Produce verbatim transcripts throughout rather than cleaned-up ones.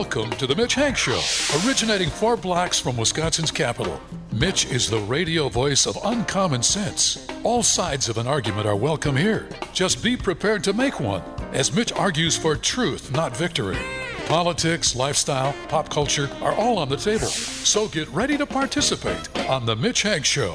Welcome to the Mitch Hank Show, originating four blocks from Wisconsin's capital. Mitch is the radio voice of uncommon sense. All sides of an argument are welcome here. Just be prepared to make one, as Mitch argues for truth, not victory. Politics, lifestyle, pop culture are all on the table. So get ready to participate on the Mitch Hank Show.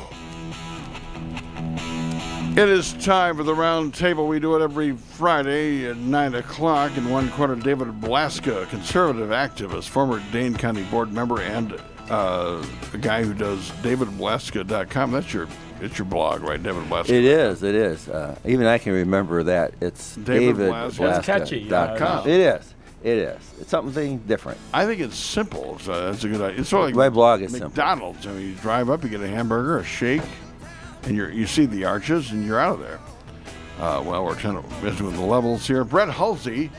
It is time for the round table. We do it every Friday at nine o'clock. In one corner, David Blaska, conservative activist, former Dane County board member, and uh, a guy who does david blaska dot com. That's your it's your blog, right, David Blaska? It is, it is. Uh, even I can remember that. It's david blaska dot com. It is. It is. It's something different. I think it's simple. So that's a good idea. It's sort of like my blog is McDonald's. simple. I mean, you drive up, you get a hamburger, a shake, and you're, you see the arches, and you're out of there. Uh, well, we're trying to visit with the levels here. Brett Hulsey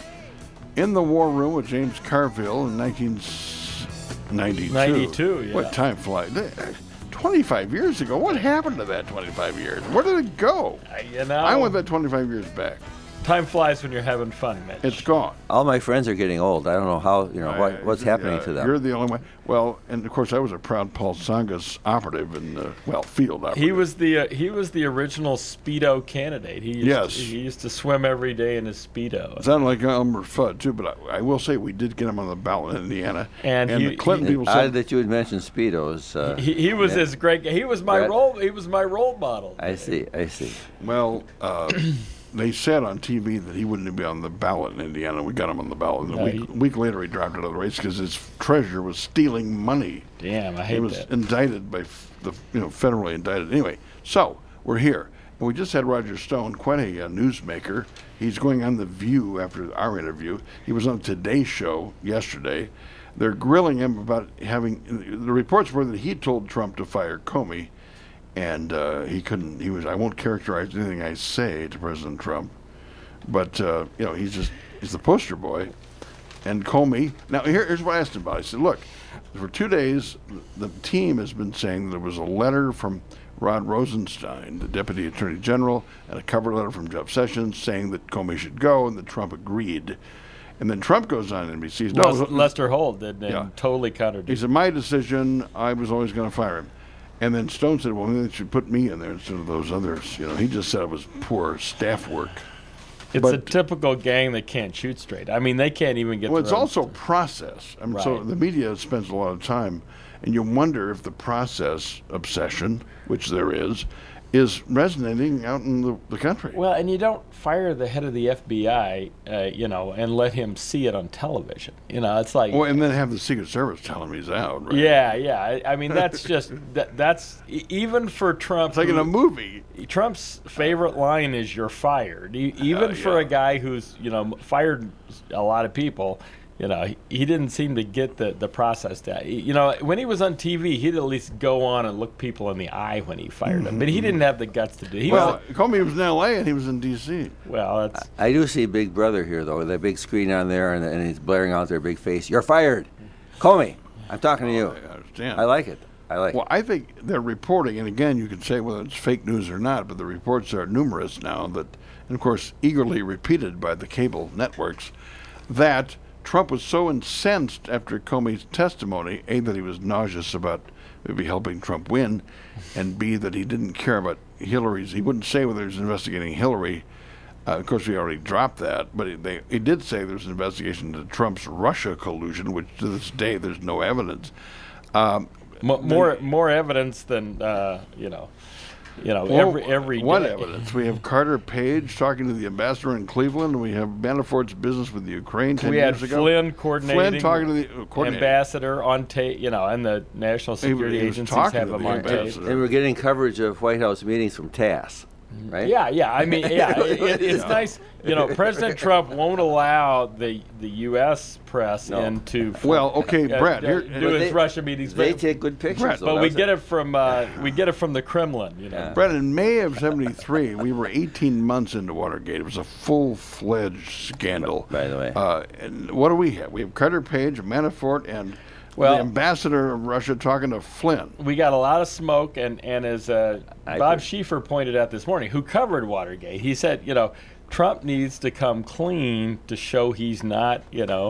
in the war room with James Carville in nineteen ninety-two. ninety-two, yeah. What time flies? twenty-five years ago. What happened to that twenty-five years? Where did it go? Uh, you know, I want that twenty-five years back. Time flies when you're having fun, Mitch. It's gone. All my friends are getting old. I don't know how, you know, what, what's happening uh, to them. You're the only one. Well, and of course, I was a proud Paul Tsongas operative in the, well, field operative. He was the uh, he was the original Speedo candidate. He used yes. To, he used to swim every day in his Speedo. Sounded like Elmer Fudd, too, but I, I will say we did get him on the ballot in Indiana. And, and he, the Clinton he, people said said that you would mention Speedos. Uh, he, he was yeah. his great. He was my Brett. role. He was my role model. I see. I see. Well, uh, they said on T V that he wouldn't be on the ballot in Indiana. We got him on the ballot. And No, a week, he, week later, he dropped out of the race because his treasurer was stealing money. Damn, I hate He was that. indicted by f- the, you know, federally indicted. Anyway, so we're here. And we just had Roger Stone, quite a uh, newsmaker. He's going on The View after our interview. He was on Today Show yesterday. They're grilling him about having, the reports were that he told Trump to fire Comey, and uh, he couldn't, he was, I won't characterize anything I say to President Trump, but, uh, you know, he's just, he's the poster boy. And Comey, now here, here's what I asked him about. I said, look, for two days, the team has been saying there was a letter from Rod Rosenstein, the Deputy Attorney General, and a cover letter from Jeff Sessions saying that Comey should go, and that Trump agreed. And then Trump goes on N B C. Well, no, Lester Holt did, and yeah. totally contradicted. He said, my decision, I was always going to fire him. And then Stone said, well, maybe they should put me in there instead of those others. You know, he just said it was poor staff work. It's but, a typical gang that can't shoot straight. I mean, they can't even get. Well, it's their own also stuff. process. I mean, Right. So the media spends a lot of time, and you wonder if the process obsession, which there is, is resonating out in the, the country. Well, and you don't fire the head of the F B I, uh, you know, and let him see it on television. You know, it's like. Well, and then have the Secret Service tell him he's out, right? Yeah, yeah. I, I mean, that's just that, that's e- even for Trump. It's like in a movie. Trump's favorite line is "You're fired." E- even Uh, for yeah. a guy who's you know fired a lot of people. You know, he, he didn't seem to get the, the process that, you know, when he was on T V, he'd at least go on and look people in the eye when he fired them. But he didn't have the guts to do it. He Well, was, Comey was in L A and he was in D C well, that's. I do see Big Brother here, though, with that big screen on there, and, and he's blaring out their big face. You're fired. Comey, I'm talking to you. I understand. I like it. I like Well, it. I think they're reporting, and again, you can say whether it's fake news or not, but the reports are numerous now that, and of course, eagerly repeated by the cable networks, that Trump was so incensed after Comey's testimony, A, that he was nauseous about maybe helping Trump win, and B, that he didn't care about Hillary's. He wouldn't say whether he was investigating Hillary. Uh, of course, we already dropped that, but he, they, he did say there's an investigation into Trump's Russia collusion, which to this day there's no evidence. Um, Mo- more more evidence than uh, you know, you know Well, every every what day. evidence? We have Carter Page talking to the ambassador in Cleveland. We have Manafort's business with the Ukraine ten We had years ago. Flynn coordinating, Flynn talking to the uh, coordinating. ambassador on tape, you know, and the national He was- security he was agencies talking have to him the on tape. ambassador. And we're getting coverage of White House meetings from TASS, right? Yeah, yeah. I mean, yeah, it, it, it's Yeah. nice. You know, President Trump won't allow the the U S press No. into Well, okay, uh, Brett. uh, Here, do But his they- Russia meetings, They but, take good pictures. Brett, though, but we doesn't get it from uh, we get it from the Kremlin. You know, Yeah. Brett, in May of seventy-three, we were eighteen months into Watergate. It was a full-fledged scandal. By the way. Uh, and what do we have? We have Carter Page, Manafort, and Well- the ambassador of Russia talking to Flynn. we got a lot of smoke, and and as uh, I Bob agree. Schieffer pointed out this morning, who covered Watergate, he said, you know, Trump needs to come clean to show he's not, you know,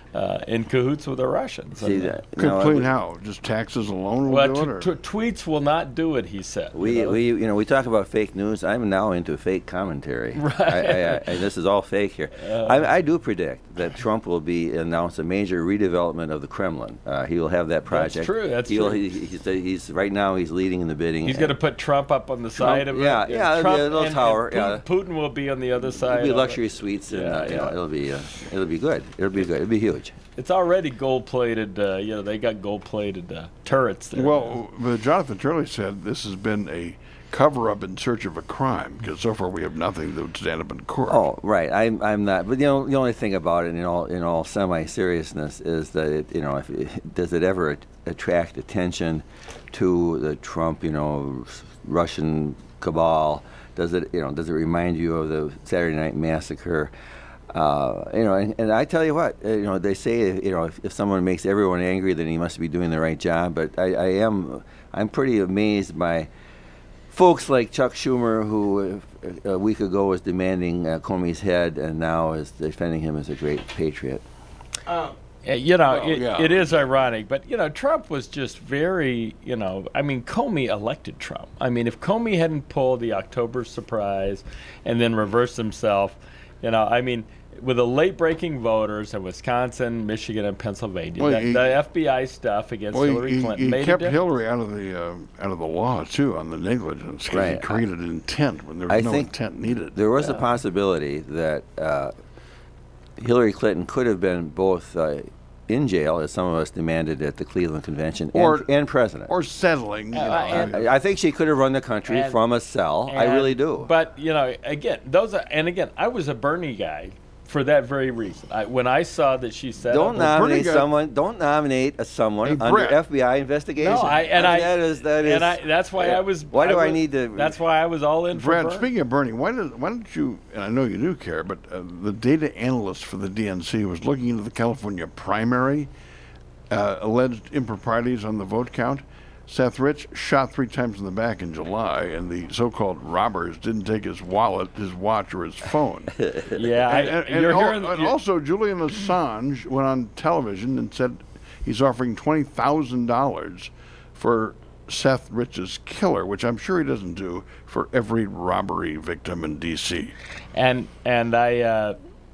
uh, in cahoots with the Russians. See that? Complete how? Just taxes alone will well, do t- it? Or? T- tweets will not do it, he said. We, you know? we, you know, we talk about fake news. I'm now into fake commentary. Right. I, I, I, this is all fake here. Uh, I, I do predict that Trump will be announce a major redevelopment of the Kremlin. Uh, he will have that project. That's true. That's He'll, true. He, he's, he's right now. He's leading in the bidding. He's going to put Trump up on the Trump, side of yeah, it. Yeah, Trump yeah, a little and, tower. And yeah. Putin will be on the other side. It'll be luxury suites, and yeah, uh, you yeah. know, it'll be uh, it'll be good. It'll be good. It'll be huge. It's already gold-plated. Uh, you know, they got gold-plated uh, turrets there. Well, but Jonathan Turley said this has been a cover-up in search of a crime because so far we have nothing that would stand up in court. Oh, right. I'm I'm not. But you know, the only thing about it, in all in all semi-seriousness, is that it, you know, if it, does it ever at- attract attention to the Trump, you know, Russian cabal? Does it, you know, does it remind you of the Saturday Night Massacre? Uh, you know, and, and I tell you what, uh, you know, they say, you know, if, if someone makes everyone angry, then he must be doing the right job. But I, I am, I'm pretty amazed by folks like Chuck Schumer, who uh, a week ago was demanding uh, Comey's head, and now is defending him as a great patriot. Um, you know, well, it, yeah. it is ironic, but, you know, Trump was just very, you know, I mean, Comey elected Trump. I mean, if Comey hadn't pulled the October surprise and then reversed himself, you know, I mean, with the late-breaking voters in Wisconsin, Michigan, and Pennsylvania, well, the, he, the F B I stuff against well, Hillary he, Clinton he made kept a Hillary out of the uh, out of the law too on the negligence because Right. he created intent when there was I no think intent needed. There was Yeah. a possibility that uh, Hillary Clinton could have been both uh, in jail, as some of us demanded at the Cleveland Convention, Or- and, and president. or settling. You Uh, know, and- I mean, I, I think she could have run the country And- from a cell. I And- really do. But, you know, again, those are, and again, I was a Bernie guy for that very reason. I, when I saw that she said, Don't Well, nominate Bernie got- someone. Don't nominate a someone Hey, under Brett. F B I investigation. No, I and mean, I, that is that is. and I that's why I was. Why do I was- need to- That's why I was all in for Brad, Bernie. speaking of Bernie, why, did, why don't you, and I know you do care, but uh, the data analyst for the D N C was looking into the California primary, uh, alleged improprieties on the vote count. Seth Rich shot three times in the back in July, and the so-called robbers didn't take his wallet, his watch, or his phone. Yeah, I, and, and, and you're al- hearing. and you're- also, Julian Assange went on television and said he's offering twenty thousand dollars for Seth Rich's killer, which I'm sure he doesn't do for every robbery victim in D C and and I uh,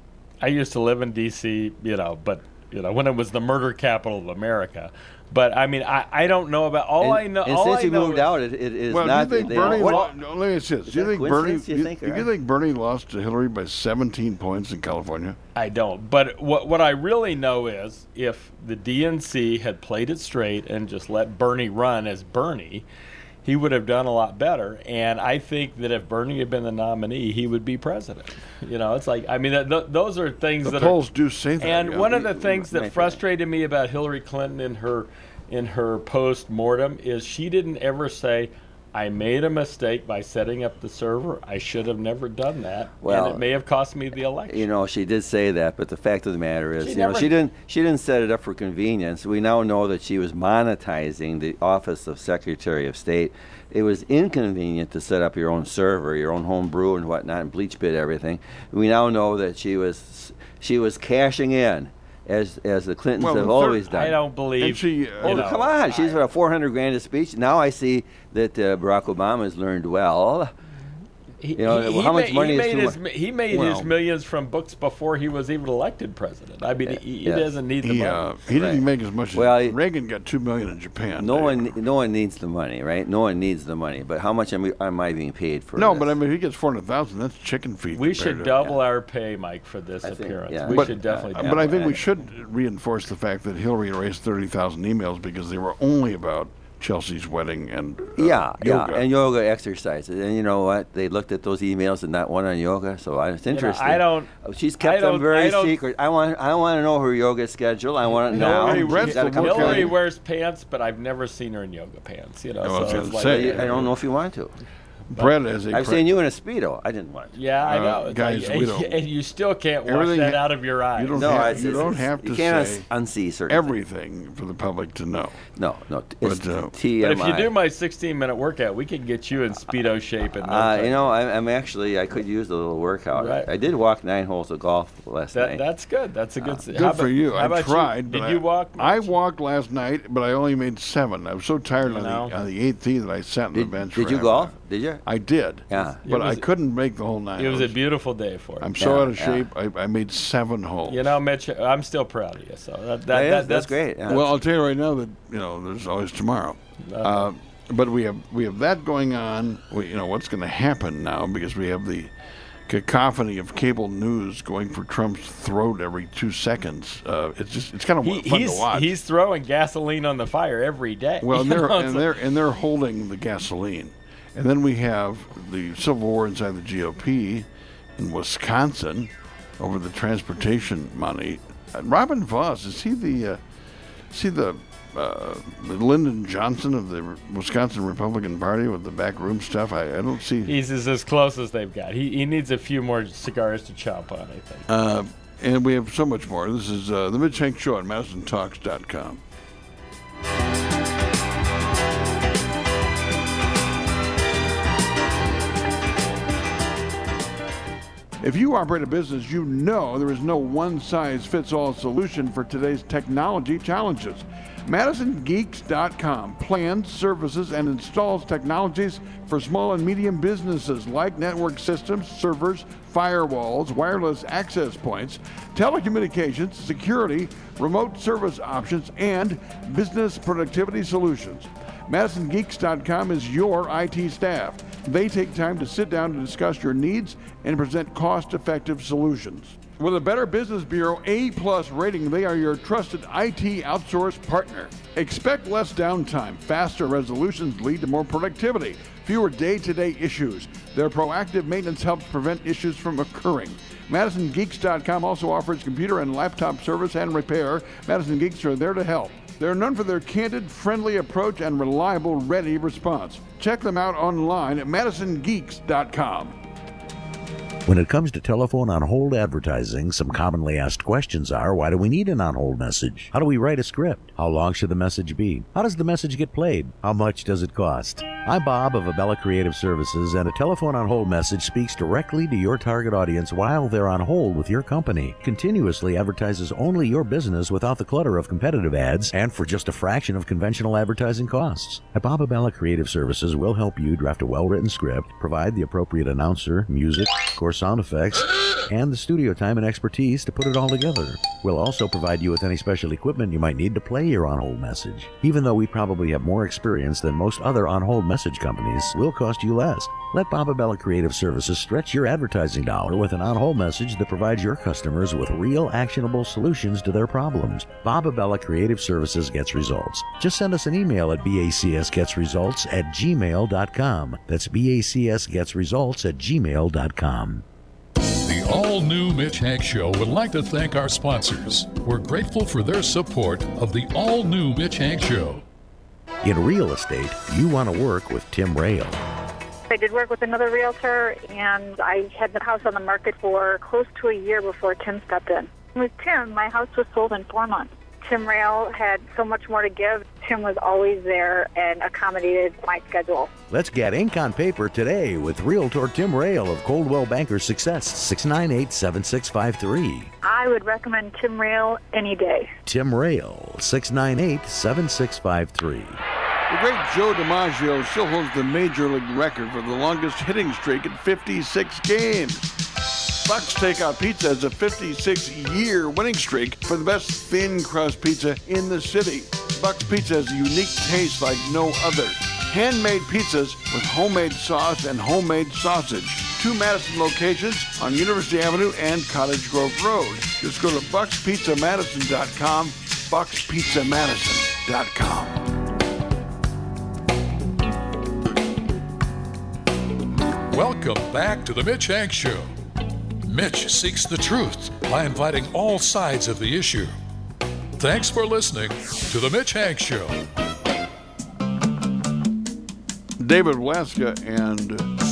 I used to live in D C, you know, but you know when it was the murder capital of America. But I mean, I, I don't know about all and, I know. And all since I you know moved is, out, it, it is Well, not. do you think they- Bernie? what- Lo- no, let me ask you this. Do you that think Bernie? coincidence, you you- think, do or- you think Bernie lost to Hillary by seventeen points in California? I don't. But what what I really know is if the D N C had played it straight and just let Bernie run as Bernie, he would have done a lot better. And I think that if Bernie had been the nominee, he would be president. You know, it's like I mean, th- th- those are things The that polls are, do say that. And yeah. one of the things that Right. frustrated me about Hillary Clinton in her in her post mortem is she didn't ever say, I made a mistake by setting up the server. I should have never done that. Well, and it may have cost me the election. You know, she did say that, but the fact of the matter is, She you know, never- she didn't. She didn't set it up for convenience. We now know that she was monetizing the office of Secretary of State. It was inconvenient to set up your own server, your own home brew and whatnot, and bleach bit everything. We now know that she was she was cashing in, as as the Clintons Well, have the third- always done. I don't believe. And she, uh, Oh, you know, come on! She's I- a four hundred grand a speech. Now I see that uh, Barack Obama has learned well. He, You know, he, how he much ma- money he is made too his, much? He made Well- his millions from books before he was even elected president. I mean, he, he Yes. doesn't need the he, money. uh, he didn't Right. make as much as Well, he- Reagan got two million in Japan. No Dave. one, no one needs the money, right? No one needs the money. But how much am, we, am I being paid for? No, this? but I mean, if he gets four hundred thousand, that's chicken feed. we compared should to- double our pay, Mike, for this I think, appearance. yeah. We But- should definitely. uh, do But I that. think we should reinforce the fact that Hillary erased thirty thousand emails because they were only about Chelsea's wedding and uh, yeah, yoga. yeah, and yoga exercises. And you know what? They looked at those emails and not one on yoga. So I, it's You know, interesting. I don't. Oh, She's I kept don't- them very I don't- secret. I want, I want to know her yoga schedule. I want it now. Hillary She's Red's gotta the come workout. tell Hillary me. wears pants, but I've never seen her in yoga pants. You know, Oh, I was so gonna it's like, say, I don't know if you want to. Brett has a. I've pre- seen you in a Speedo. I didn't want. Yeah, I Uh, know. It's guys, like- we don't- and you still can't wash Everything that ha- out of your eyes. You don't No, have, it's, you it's, don't it's- have to you can't say uns- unsee certain things. everything for the public to know. No, no. It's But, uh, T M I. But if you do my sixteen-minute workout, we can get you in Speedo shape. And Uh, you know, I, I'm actually, I could use a little workout. Right. I, I did walk nine holes of golf last that, night. that's good. That's a good. Good how for about, you. How I about tried. You? But Did I, you walk? I much? walked last night, but I only made seven. I was so tired on know. the, on the eighth tee that I sat on the did bench. did for you half golf? an hour. Did you? I did. Yeah. But It I was- couldn't make the whole nine. It was a holes. beautiful day for it. I'm so Yeah, out of yeah. shape. I, I made seven holes. You know, Mitch, I'm still proud of you. So that, that, That is- that- that's great. Yeah. Well, I'll tell you right now that you know there's always tomorrow. Uh, but we have we have that going on. We, you know what's going to happen now because we have the cacophony of cable news going for Trump's throat every two seconds. Uh, it's just it's kind of He, fun he's to watch. he's throwing gasoline on the fire every day. well, and You they're know, it's and like- they're and they're holding the gasoline, and then we have the civil war inside the G O P in Wisconsin over the transportation money. Uh, Robin Voss, is he the uh, is he the uh, the Lyndon Johnson of the Wisconsin Republican Party with the backroom stuff? I, I don't see. He's as, as close as they've got. He, he needs a few more cigars to chomp on, I think. Uh, and we have so much more. This is uh, the Mitch Hank Show at Madison Talks dot com. If you operate a business, you know there is no one-size-fits-all solution for today's technology challenges. Madison Geeks dot com plans, services, and installs technologies for small and medium businesses like network systems, servers, firewalls, wireless access points, telecommunications, security, remote service options, and business productivity solutions. Madison Geeks dot com is your I T staff. They take time to sit down to discuss your needs and present cost-effective solutions. With a Better Business Bureau A-plus rating, they are your trusted I T outsource partner. Expect less downtime. Faster resolutions lead to more productivity, fewer day-to-day issues. Their proactive maintenance helps prevent issues from occurring. Madison Geeks dot com also offers computer and laptop service and repair. Madison Geeks are there to help. They're known for their candid, friendly approach and reliable, ready response. Check them out online at Madison Geeks dot com. When it comes to telephone on-hold advertising, some commonly asked questions are, why do we need an on-hold message? How do we write a script? How long should the message be? How does the message get played? How much does it cost? I'm Bob of Abella Creative Services, and a telephone on-hold message speaks directly to your target audience while they're on hold with your company. Continuously advertises only your business without the clutter of competitive ads and for just a fraction of conventional advertising costs. At Bob Abella Creative Services, we'll help you draft a well-written script, provide the appropriate announcer, music, of course, sound effects, and the studio time and expertise to put it all together. We'll also provide you with any special equipment you might need to play your on-hold message. Even though we probably have more experience than most other on-hold message companies, we'll cost you less. Let Bob Abella Creative Services stretch your advertising dollar with an on-hold message that provides your customers with real actionable solutions to their problems. Bob Abella Creative Services gets results. Just send us an email at bacsgetsresults at gmail dot com. That's bacsgetsresults at gmail dot com. The all-new Mitch Hank Show would like to thank our sponsors. We're grateful for their support of the all-new Mitch Hank Show. In real estate, you want to work with Tim Rail. I did work with another realtor, and I had the house on the market for close to a year before Tim stepped in. With Tim, my house was sold in four months. Tim Rail had so much more to give. Tim was always there and accommodated my schedule. Let's get ink on paper today with Realtor Tim Rail of Coldwell Banker Success, six nine eight, seven six five three. I would recommend Tim Rail any day. Tim Rail, six nine eight, seven six five three. The great Joe DiMaggio still holds the Major League record for the longest hitting streak at fifty-six games. Buck's Takeout Pizza has a fifty-six-year winning streak for the best thin crust pizza in the city. Buck's Pizza has a unique taste like no other. Handmade pizzas with homemade sauce and homemade sausage. Two Madison locations on University Avenue and Cottage Grove Road. Just go to bucks pizza madison dot com, bucks pizza madison dot com. Welcome back to the Mitch Hank Show. Mitch seeks the truth by inviting all sides of the issue. Thanks for listening to the Mitch Hank Show. David Welaska and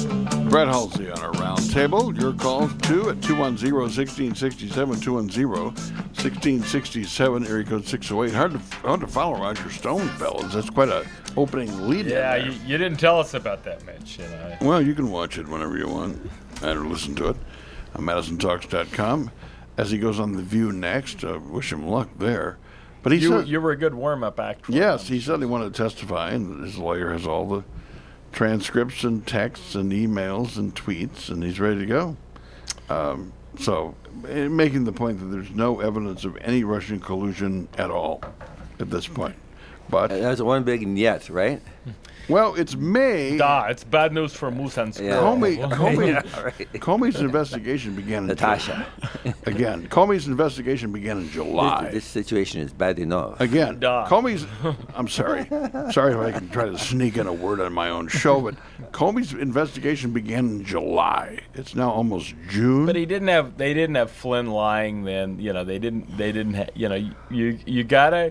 Brett Halsey on our roundtable. Your calls too at two one zero, one six six seven, two one zero, one six six seven, area code six oh eight. Hard to hard to follow Roger Stone, fellas. That's quite a opening lead. Yeah, you, you didn't tell us about that, Mitch. You know. Well, you can watch it whenever you want, or listen to it on Madison Talks dot com. As he goes on The View next, uh, wish him luck there. But he you, said, you were a good warm-up act. For yes, him. he said he wanted to testify, and his lawyer has all the transcripts and texts and emails and tweets, and he's ready to go. Um, so, eh, making the point that there's no evidence of any Russian collusion at all at this point. But That's one big yet, right? well, it's May. Da, it's bad news for Musan. Yeah. Comey, Comey, Yeah, right. Comey's investigation began in Natasha. Again, Comey's investigation began in July. This, this situation is bad enough. Again, Duh. Comey's. I'm sorry. Sorry if I can try to sneak in a word on my own show, but Comey's investigation began in July. It's now almost June. But he didn't have. They didn't have Flynn lying then. You know, they didn't. They didn't. Ha- you know, you you gotta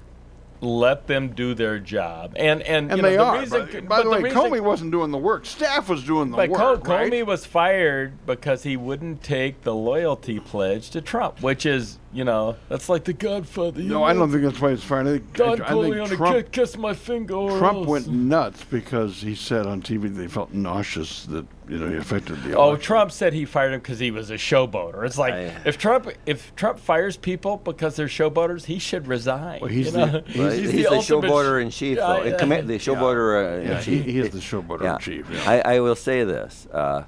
let them do their job. And and, and you they know, the are. reason, But, by but the way, reason, Comey wasn't doing the work. Staff was doing the But work. Co- right? Comey was fired because he wouldn't take the loyalty pledge to Trump, which is, you know, that's like the Godfather. No, I don't think that's why he's fired. I think, Don I Corleone, think Trump, kiss my finger. or Trump else. went nuts because he said on T V they felt nauseous that you know he affected the Oh, election. Trump said he fired him because he was a showboater. It's like I- if Trump if Trump fires people because they're showboaters, he should resign. Well, he's you the- know? he's- Well, he's, the, ultimate showboater sh- in chief, Yeah, though. yeah. Commi- the showboater uh, Yeah, in he, chief. he is the showboater Yeah. in chief. Yeah. I, I will say this, uh,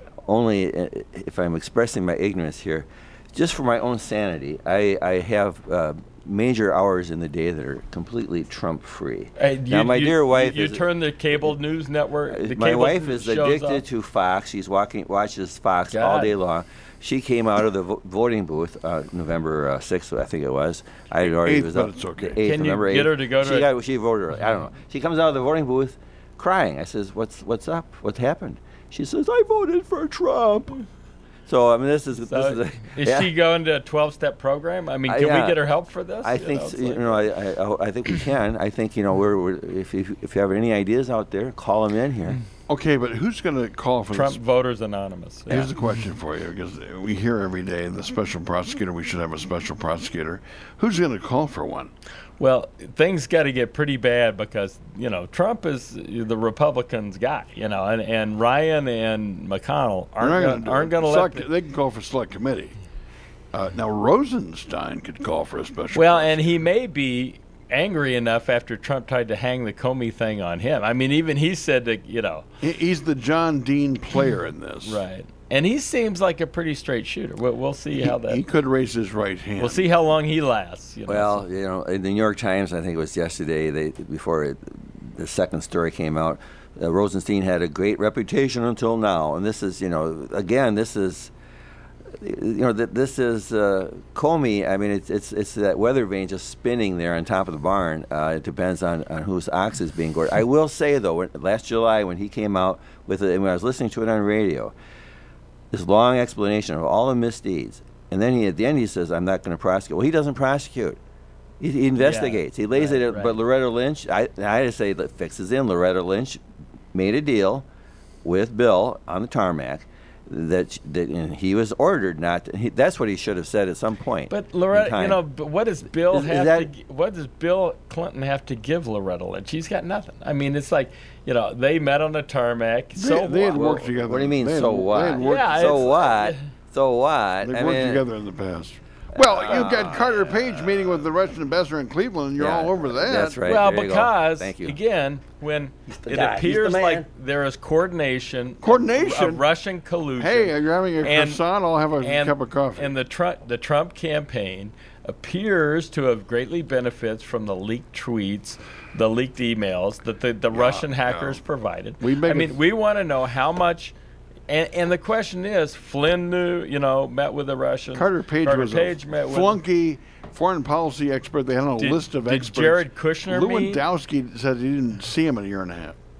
only uh, if I'm expressing my ignorance here, just for my own sanity, I, I have uh, major hours in the day that are completely Trump-free. Hey, now, you- my you- dear wife You, you is... turn the cable news network. Uh, The my cable wife is shows addicted off. to Fox. She's walking, watches Fox all God. day long. She came out of the vo- voting booth uh, November uh, sixth, I think it was. I had already Eighth, was but up. it's okay. the eighth, Can you November get eighth. her to go to She it? got, she voted early. I don't know. She comes out of the voting booth crying. I says, "What's what's up? What happened?" She says, "I voted for Trump." So I mean, this is So this is. A, is yeah. she going to a twelve-step program? I mean, Uh, can yeah. we get her help for this? I You think know, s- it's you like- know. I, I I think we can. I think you know. We're, we're if, if if you have any ideas out there, call them in here. Okay, but who's going to call for Trump this? Voters Anonymous. Here's the question for you, because we hear every day the special prosecutor. We should have a special prosecutor. Who's going to call for one? Well, things got to get pretty bad because, you know, Trump is the Republicans' guy, you know, and, and Ryan and McConnell They're not aren't gonna going do to it. let. Select- They can call for select committee. Uh, now Rosenstein could call for a special. Well, and prosecutor. he may be angry enough after Trump tried to hang the Comey thing on him. I mean, even he said that, you know, He- he's the John Dean player in this. right. And he seems like a pretty straight shooter. We'll, we'll see He, how that. he could raise his right hand. We'll see how long he lasts. You know, Well, so- you know, in the New York Times, I think it was yesterday, they before it, the second story came out, uh, Rosenstein had a great reputation until now, and this is, you know, again, this is, you know, th- this is uh, Comey. I mean, it's it's it's that weather vane just spinning there on top of the barn. Uh, it depends on, on whose ox is being gored. I will say though, when, last July when he came out with it, and when I was listening to it on radio, this long explanation of all the misdeeds, and then he at the end he says, "I'm not going to prosecute." Well, he doesn't prosecute. He, he investigates. He lays right, it at, right. but Loretta Lynch, I, I just say that fixes in. Loretta Lynch made a deal with Bill on the tarmac that that and he was ordered not to, he, that's what he should have said at some point. But in Loretta, time. you know, but what does Bill Is- is have that- to? gi- What does Bill Clinton have to give Loretta Lynch? She's got nothing. I mean, it's like, you know, they met on the tarmac. They, so they had what? worked together. What do you mean, They had- so they what? had worked, Yeah, so it's- what? So what? They've I worked mean, together in the past. Well, you've got Carter Page meeting with the Russian ambassador in Cleveland, and you're Yeah, all over that. that's right. Well, there you go. because Thank you. again, when the it guy. He's the appears man. like there is coordination, Coordination? of Russian collusion. Hey, you're having a and- croissant? I'll have a and, cup of coffee. And the Trump, the Trump campaign appears to have greatly benefits from the leaked tweets, the leaked emails that the, the Russian hackers yeah. provided. We make I it- mean, we want to know how much. And, and the question is, Flynn knew, you know, met with the Russians. Carter Page Carter was Page a met with flunky foreign policy expert. They had on a Did- list of did experts. Jared Kushner meet? Lewandowski said he didn't see him in a year and a half.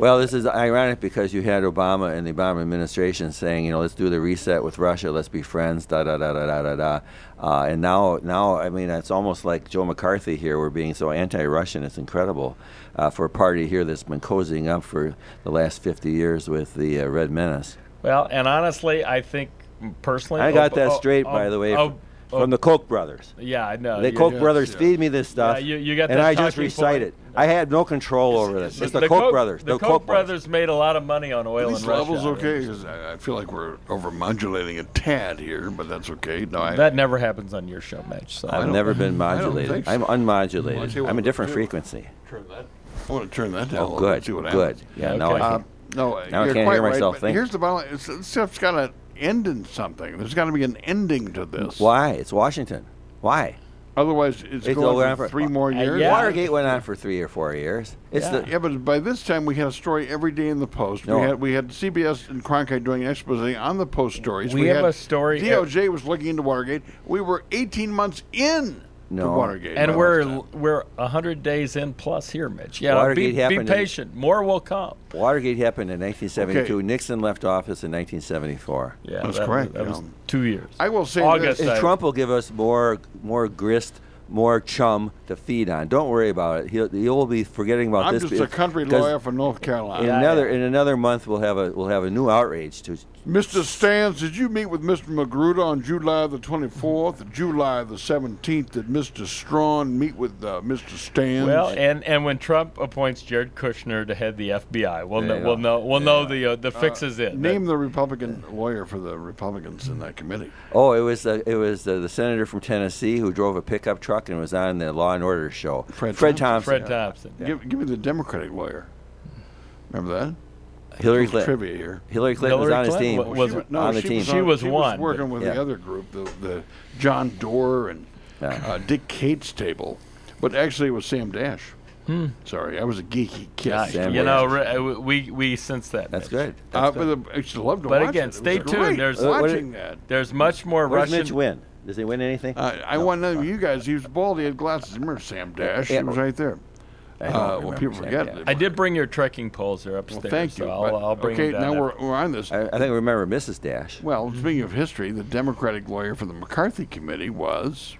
Well, this is ironic because you had Obama and the Obama administration saying, you know, let's do the reset with Russia, let's be friends, da da da da da da da. Uh, and now, now, I mean, it's almost like Joe McCarthy here. We're being so anti-Russian. It's incredible uh, for a party here that's been cozying up for the last fifty years with the uh, Red Menace. Well, and honestly, I think personally, I got oh, that oh, straight, oh, by the way, oh, from, oh, from the Koch brothers. Yeah, I know. The You- Koch yes, brothers yeah. feed me this stuff, Yeah, you- you got and that I just talking recite point. it. I had no control over this. It's the, Koch Koch- brothers. The, The, Koch, Koch brothers made a lot of money on oil At in least Russia. levels okay, because I, I feel like we're over-modulating a tad here, but that's okay. No, I, That never happens on your show, Mitch. So. I've don't- never been I don't modulated. think so. I'm Well, I unmodulated. tell you what I'm a we'll different do. frequency. turn that. I want to turn that down a Oh, little bit, good, see what good. happens. Yeah, now I Okay. can. Uh, no, Now I you're can't quite hear right, myself but think. here's the balance. It's, this stuff's got to end in something. There's got to be an ending to this. Why? It's Washington. Why? Otherwise, it's, It's going going on on for for- three more Uh, years. yeah. Watergate went on for three or four years. It's Yeah. the Yeah, but by this time we had a story every day in the Post. No. We had we had C B S and Cronkite doing an expose on the Post stories. We have had a story- D O J was looking into Watergate. We were eighteen months in to No. Watergate. And by we're this time. we're a hundred days in plus here, Mitch. Yeah, Watergate be, be happened in- patient. More will come. Watergate happened in nineteen seventy-two. Okay. Nixon left office in nineteen seventy-four. Yeah, That's that, correct, That yeah. was two years. I will say August. this. And I- Trump will give us more more grist, more chum to feed on. Don't worry about it. He'll he'll be forgetting about I'm this. just a country because lawyer from North In Carolina. Yeah, another yeah. in another month, we'll have a we'll have a new outrage to. Mister Stans, did you meet with Mister Magruder on July the twenty-fourth? July the seventeenth, did Mister Strawn meet with uh, Mister Stans? Well, and, and when Trump appoints Jared Kushner to head the F B I, we'll There know you we'll go. know we'll know the uh, the fix is it. name the Republican lawyer for the Republicans in that committee. Oh, it was uh, it was uh, the senator from Tennessee who drove a pickup truck and was on the Law and Order show. Fred Fred Thompson. Thompson. Fred Thompson. Give, give me the Democratic lawyer. Remember that? Hillary Little Clinton. trivia here. Hillary Clinton Hillary was on his Clinton team. wa- was- She wa- no, on the she team. Was She on- was she one, working but- with yeah. the other group, the, the John Doerr and Yeah. uh, Dick Cates table. But actually, it was Sam Dash. Sorry, I was a geeky kid. Yeah, Sam you know, Dash. re- uh, we we sense that. That's Mitch. good. Uh, That's but good. the, I used to love to But watch again, it. It stay was tuned. great There's- Uh, what watching did- that. There's much more What does Russian. Mitch win? Does he win anything? Uh, I won none of you guys. He was bald. He had glasses. Remember Sam Dash? Yeah. He was right there. I don't Uh, well, remember people Sam forget. Dash. I did bring your trekking poles. They're Well, upstairs. thank you. So but- I'll, I'll bring okay, them down now there. we're, we're on this. I, I think I remember Missus Dash. Well, speaking of history, the Democratic lawyer for the McCarthy committee was,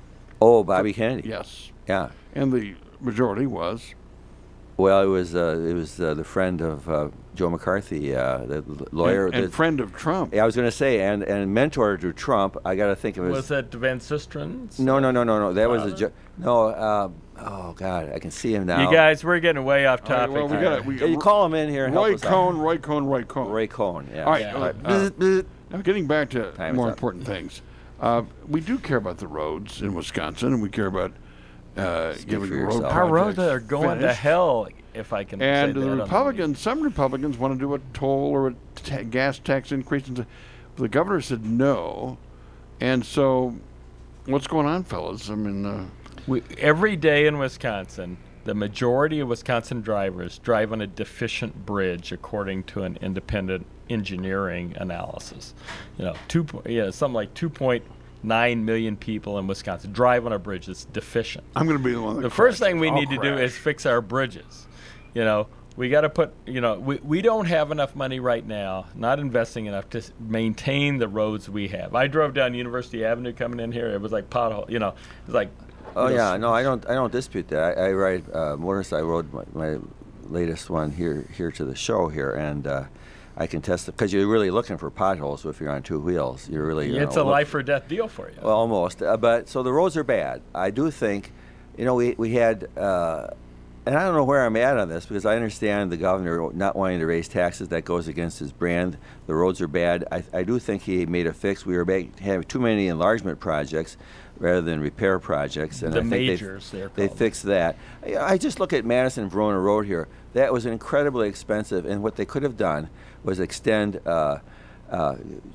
Oh, Bobby Kennedy. yes, Yeah. and the majority was, Well, it was uh, it was uh, the friend of uh, Joe McCarthy, uh, the l- lawyer. and, and that- friend of Trump. yeah, I was going to say, and and mentor to Trump. I got to think of his. Was that Van Sustren's? no, no, no, no, no. That was a father? jo- no. Uh, oh God, I can see him now. You guys, we're getting way off All right, topic. well, we here. gotta- we- Yeah, you call him in here and help Roy us out. Cohn, Roy Cohn, Roy Cohn. Ray Cohn. Yeah. All right, Yeah. all right, uh, Bzz, bzz. now getting back to Time is more up. important things. Uh, we do care about the roads in Wisconsin, and we care about uh, giving for road yourself. Our roads projects are going to finished. hell, if I can And say that the on Republicans, some Republicans want to do a toll or a ta- gas tax increase. And so- the governor said no. And so, what's going on, fellas? I mean, uh, We, every day in Wisconsin, the majority of Wisconsin drivers drive on a deficient bridge, according to an independent engineering analysis. You know, two, po- yeah, something like two point nine million people in Wisconsin drive on a bridge that's deficient. I'm going to be the one that The first crashes. thing we I'll need to do crash. is fix our bridges. You know, we got to put, you know, we, we don't have enough money right now, not investing enough to s- maintain the roads we have. I drove down University Avenue coming in here. It was like pothole, you know, it was like. Oh you know, yeah, no, I don't. I don't dispute that. I, I ride uh, motorcycle. I rode my, my latest one here here to the show here, and uh, I can test it because you're really looking for potholes if you're on two wheels. You're really. You It's know, a look- life or death deal for you. Well, almost. Uh, but so the roads are bad. I do think, you know, we we had, uh, and I don't know where I'm at on this because I understand the governor not wanting to raise taxes. That goes against his brand. The roads are bad. I, I do think he made a fix. We were ba- having too many enlargement projects rather than repair projects. And The I think they- majors, they're They called. fixed that. I, I just look at Madison Verona Road here. That was incredibly expensive, and what they could have done was extend. Uh, uh,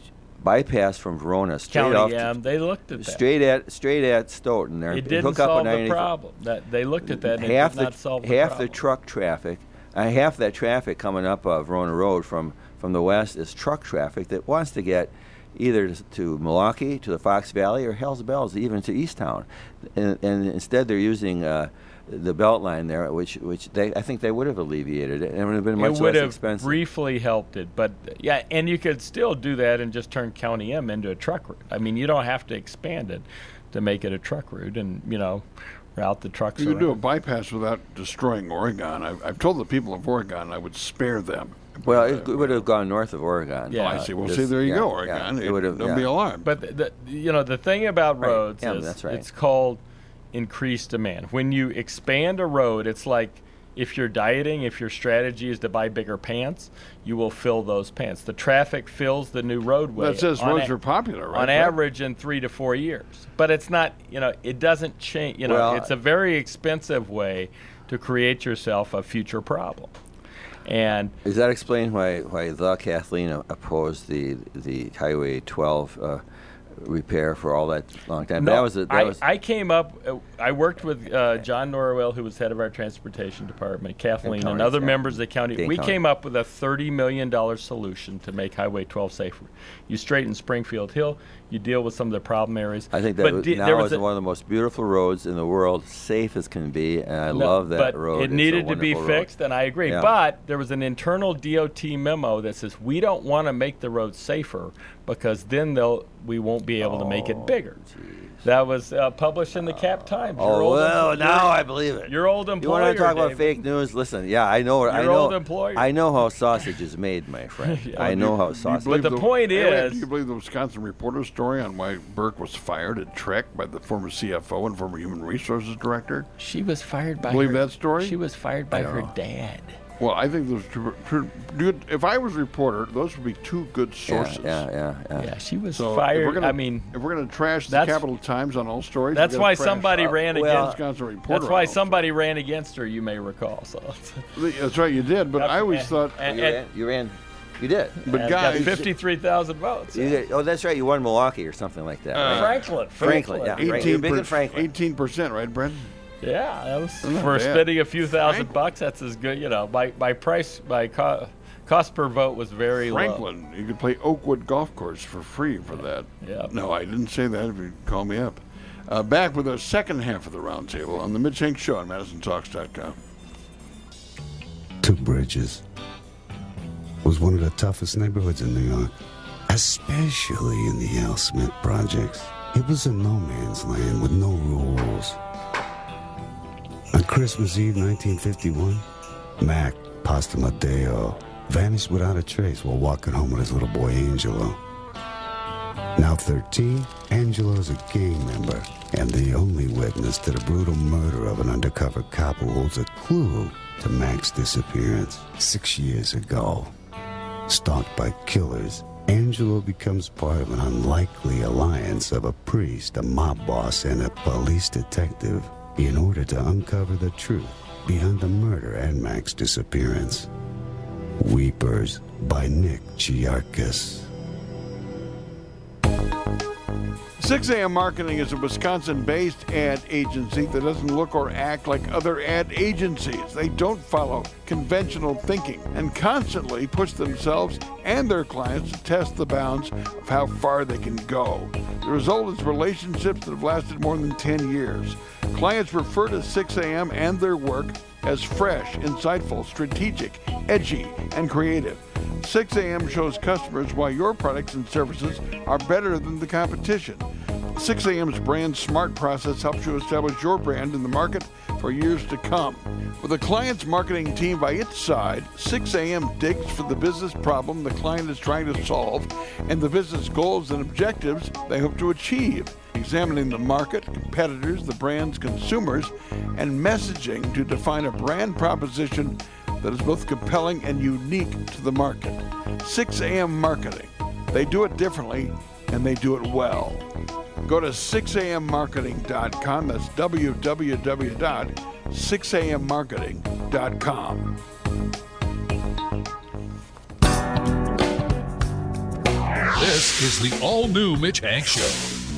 bypass from Verona straight County, off yeah, to, they looked at that. straight at straight at Stoughton there. It and didn't hook up solve on the ninety-four. problem. That they looked at that and half it did the not solve the half problem. the truck traffic, uh, half that traffic coming up uh, Verona Road from from the west is truck traffic that wants to get either to, to Milwaukee, to the Fox Valley, or Hells Bells, even to Easttown. And, and instead they're using uh, the Beltline there, which which they I think they would have alleviated it, and it would have been much it would less have expensive. briefly helped it, but yeah, and you could still do that and just turn County M into a truck route. I mean, you don't have to expand it to make it a truck route, and you know, route the trucks You could do a around. bypass without destroying Oregon. I've, I've told the people of Oregon I would spare them. Well, Uh, it, it would have gone north of Oregon. Yeah. Oh, I see. Well, Just- see, there you yeah, go, yeah, Oregon. it would have. Don't yeah. be alarmed. But the, the, you know, the thing about Right. roads Yeah, is that's right. it's called increased demand. When you expand a road, it's like if you're dieting, if your strategy is to buy bigger pants, you will fill those pants. The traffic fills the new roadway. that says on roads a- are popular, right? on Brett? average in three to four years. But it's not, you know, it doesn't change. You know, Well, it's a very expensive way to create yourself a future problem. And Does that explain why why the Kathleen opposed the the Highway twelve uh, repair for all that long time? no, that was a, that I, was I came up, uh, I worked with uh, John Norwell, who was head of our transportation department, Kathleen, and, counties, other yeah. members of the county. Dane we County. came up with a thirty million dollars solution to make Highway twelve safer. You straighten Springfield Hill, you deal with some of the problem areas. I think that but was, di- now there was is a- one of the most beautiful roads in the world, safe as can be, and I No, love that but road. It It's a needed to be wonderful road. fixed, and I agree. Yeah. But there was an internal D O T memo that says we don't want to make the road safer because then they'll we won't be able to make it bigger. That was uh, published in the Cap Times. Your Oh old well, empl- now your- I believe it. Your old You employer. want to talk about David. fake news? Listen, yeah, I know. I Your know. old employer. I know how sausage is made, my friend. Yeah. I know how Do you sausage. believe But the point hey, wait, is- do you believe the Wisconsin Reporter story on why Burke was fired at Trek by the former C F O and former Human Resources Director? She was fired by. Believe her, that story? She was fired by don't her know. dad. Well, I think those two, two- good. If I was a reporter, those would be two good yeah, sources. yeah, yeah, yeah. Yeah, she was So if fired. we're gonna, I mean, if we're going to trash the that's- Capital Times on all stories, that's we why gotta trash somebody uh, ran well, against. Wisconsin Reporter. That's on why all somebody ran against her. You may recall. So. stories. That's right, you did. But I always And- thought. and- You ran. You ran. You did. But and guys, got fifty-three thousand votes. You did. Oh, that's right. You won Milwaukee or something like that. Uh, right? Franklin. Franklin, yeah. right. You're big in Franklin. eighteen percent, right, Brent? Yeah, that was Not for bad. spending a few thousand Franklin. bucks. That's as good. You know, my my price, my co- cost per vote was very low. Franklin, you could play Oakwood Golf Course for free for that. Yeah. No, I didn't say that. If you call me up. Uh, back with our second half of the roundtable on the Mitch Hank Show on Madison Talks dot com. Two Bridges was one of the toughest neighborhoods in New York, especially in the Al Smith projects. It was a no man's land with no rules. On Christmas Eve nineteen fifty-one, Mac Postamadeo vanished without a trace while walking home with his little boy Angelo. Now thirteen, Angelo is a gang member and the only witness to the brutal murder of an undercover cop who holds a clue to Mac's disappearance. Six years ago, stalked by killers, Angelo becomes part of an unlikely alliance of a priest, a mob boss, and a police detective in order to uncover the truth behind the murder and Mac's disappearance. Weepers by Nick Chiarkis. six a.m. Marketing is a Wisconsin-based ad agency that doesn't look or act like other ad agencies. They don't follow conventional thinking and constantly push themselves and their clients to test the bounds of how far they can go. The result is relationships that have lasted more than ten years. Clients refer to six a.m. and their work as fresh, insightful, strategic, edgy, and creative. six a.m. shows customers why your products and services are better than the competition. six a.m.'s brand smart process helps you establish your brand in the market for years to come. With a client's marketing team by its side, six a.m. digs for the business problem the client is trying to solve and the business goals and objectives they hope to achieve, examining the market, competitors, the brand's consumers, and messaging to define a brand proposition that is both compelling and unique to the market. six a.m. Marketing. They do it differently, and they do it well. Go to six a m marketing dot com. That's w w w dot six a m marketing dot com. This is the all-new Mitch Hank Show.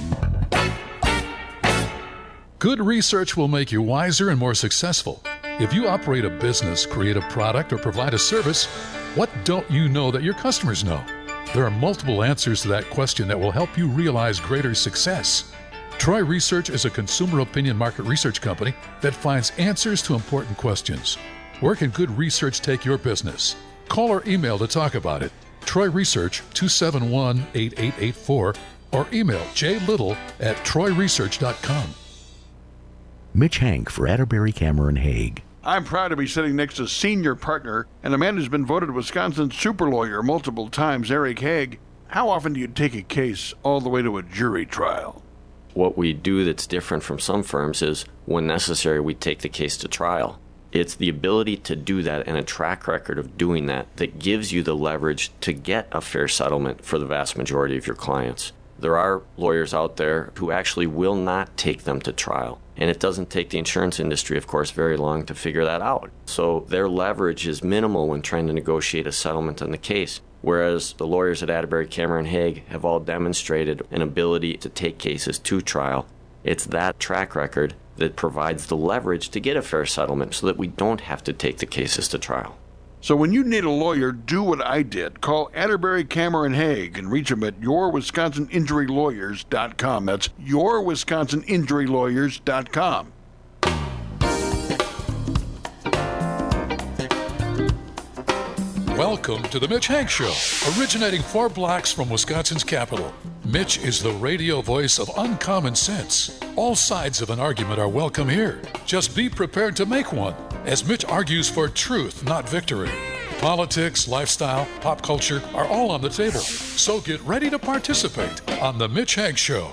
Good research will make you wiser and more successful. If you operate a business, create a product, or provide a service, what don't you know that your customers know? There are multiple answers to that question that will help you realize greater success. Troy Research is a consumer opinion market research company that finds answers to important questions. Where can good research take your business? Call or email to talk about it. Troy Research, two seven one, eight eight eight four, or email jlittle at troy research dot com. Mitch Hank for Atterbury Cameron Hague. I'm proud to be sitting next to senior partner and a man who's been voted Wisconsin's super lawyer multiple times, Eric Hague. How often do you take a case all the way to a jury trial? What we do that's different from some firms is, when necessary, we take the case to trial. It's the ability to do that and a track record of doing that that gives you the leverage to get a fair settlement for the vast majority of your clients. There are lawyers out there who actually will not take them to trial. And it doesn't take the insurance industry, of course, very long to figure that out. So their leverage is minimal when trying to negotiate a settlement on the case. Whereas the lawyers at Atterbury, Cameron, Hague have all demonstrated an ability to take cases to trial. It's that track record that provides the leverage to get a fair settlement so that we don't have to take the cases to trial. So when you need a lawyer, do what I did. Call Atterbury, Cameron, Hague and reach them at your wisconsin injury lawyers dot com. That's your wisconsin injury lawyers dot com. Welcome to the Mitch Hank Show, originating four blocks from Wisconsin's capital. Mitch is the radio voice of uncommon sense. All sides of an argument are welcome here. Just be prepared to make one, as Mitch argues for truth, not victory. Politics, lifestyle, pop culture are all on the table. So get ready to participate on the Mitch Hank Show.